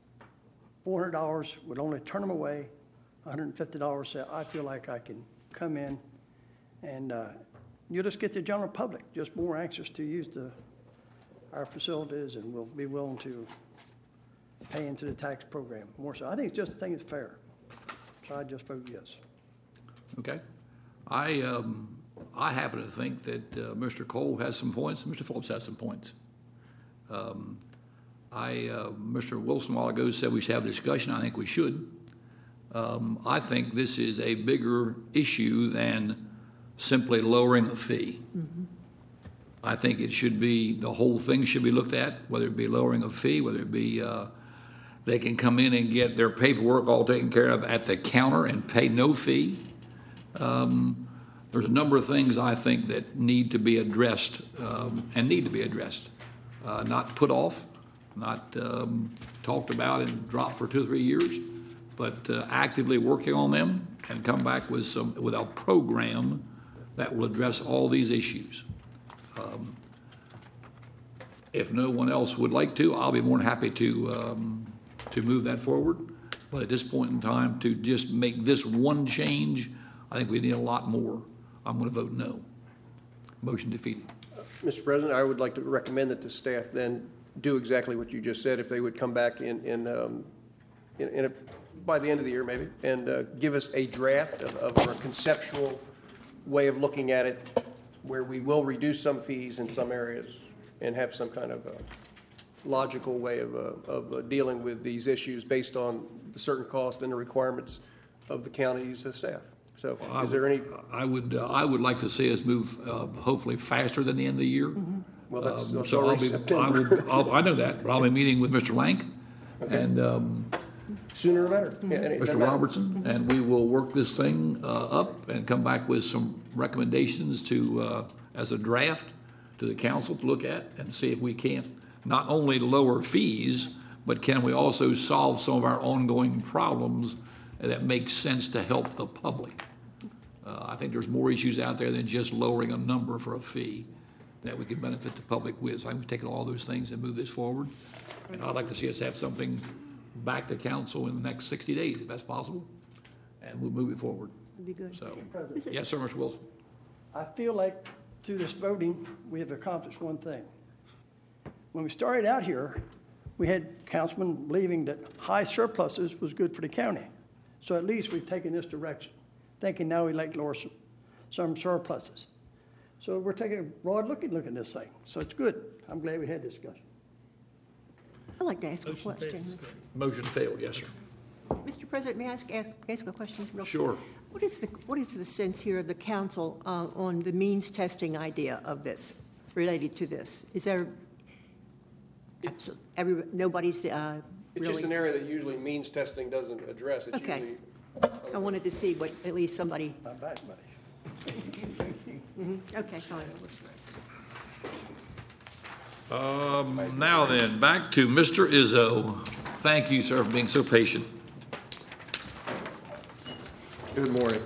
$400 would only turn them away. $150 say, I feel like I can come in and you'll just get the general public just more anxious to use our facilities and will be willing to pay into the tax program more so. I think it's fair. So I just vote yes. Okay. I happen to think that Mr. Cole has some points and Mr. Phillips has some points. Mr. Wilson a while ago said we should have a discussion. I think we should. I think this is a bigger issue than simply lowering a fee. I think it should be, the whole thing should be looked at, whether it be lowering a fee, whether it be they can come in and get their paperwork all taken care of at the counter and pay no fee. There's a number of things I think that need to be addressed and need to be addressed, not put off, not talked about and dropped for 2 or 3 years, but actively working on them and come back with a program that will address all these issues. If no one else would like to, I'll be more than happy to move that forward. But at this point in time, to just make this one change, I think we need a lot more. I'm going to vote no. Motion defeated. Mr. President, I would like to recommend that the staff then do exactly what you just said, if they would come back by the end of the year maybe, and give us a draft of a conceptual way of looking at it, where we will reduce some fees in some areas and have some kind of logical way of dealing with these issues based on the certain cost and the requirements of the county's staff. So is there any? I would like to see us move hopefully faster than the end of the year. Well, that's so already September. I know that, but I'll be meeting with Mr. Lank and sooner or better. Mr. Robertson, and we will work this thing up and come back with some recommendations to as a draft to the council to look at and see if we can't not only lower fees, but can we also solve some of our ongoing problems that make sense to help the public. I think there's more issues out there than just lowering a number for a fee that we can benefit the public with. So I'm taking all those things and move this forward. And I'd like to see us have something back to council in the next 60 days, if that's possible, and we'll move it forward. That'd be good. So, yes, sir, Mr. Wilson. I feel like through this voting, we have accomplished one thing. When we started out here, we had councilmen believing that high surpluses was good for the county. So at least we've taken this direction, thinking now we'd like to lower some surpluses. So we're taking a broad look at this thing. So it's good. I'm glad we had this discussion. I'd like to ask a question. Motion failed, yes, sir. Mr. President, may I ask a question? Sure. What is the sense here of the council on the means testing idea of this, related to this? Is there, nobody's It's just an area that usually means testing doesn't address. It's okay. usually. I wanted to see what at least somebody. My back, buddy. Okay, fine. Now then, back to Mr. Izzo. Thank you, sir, for being so patient. Good morning.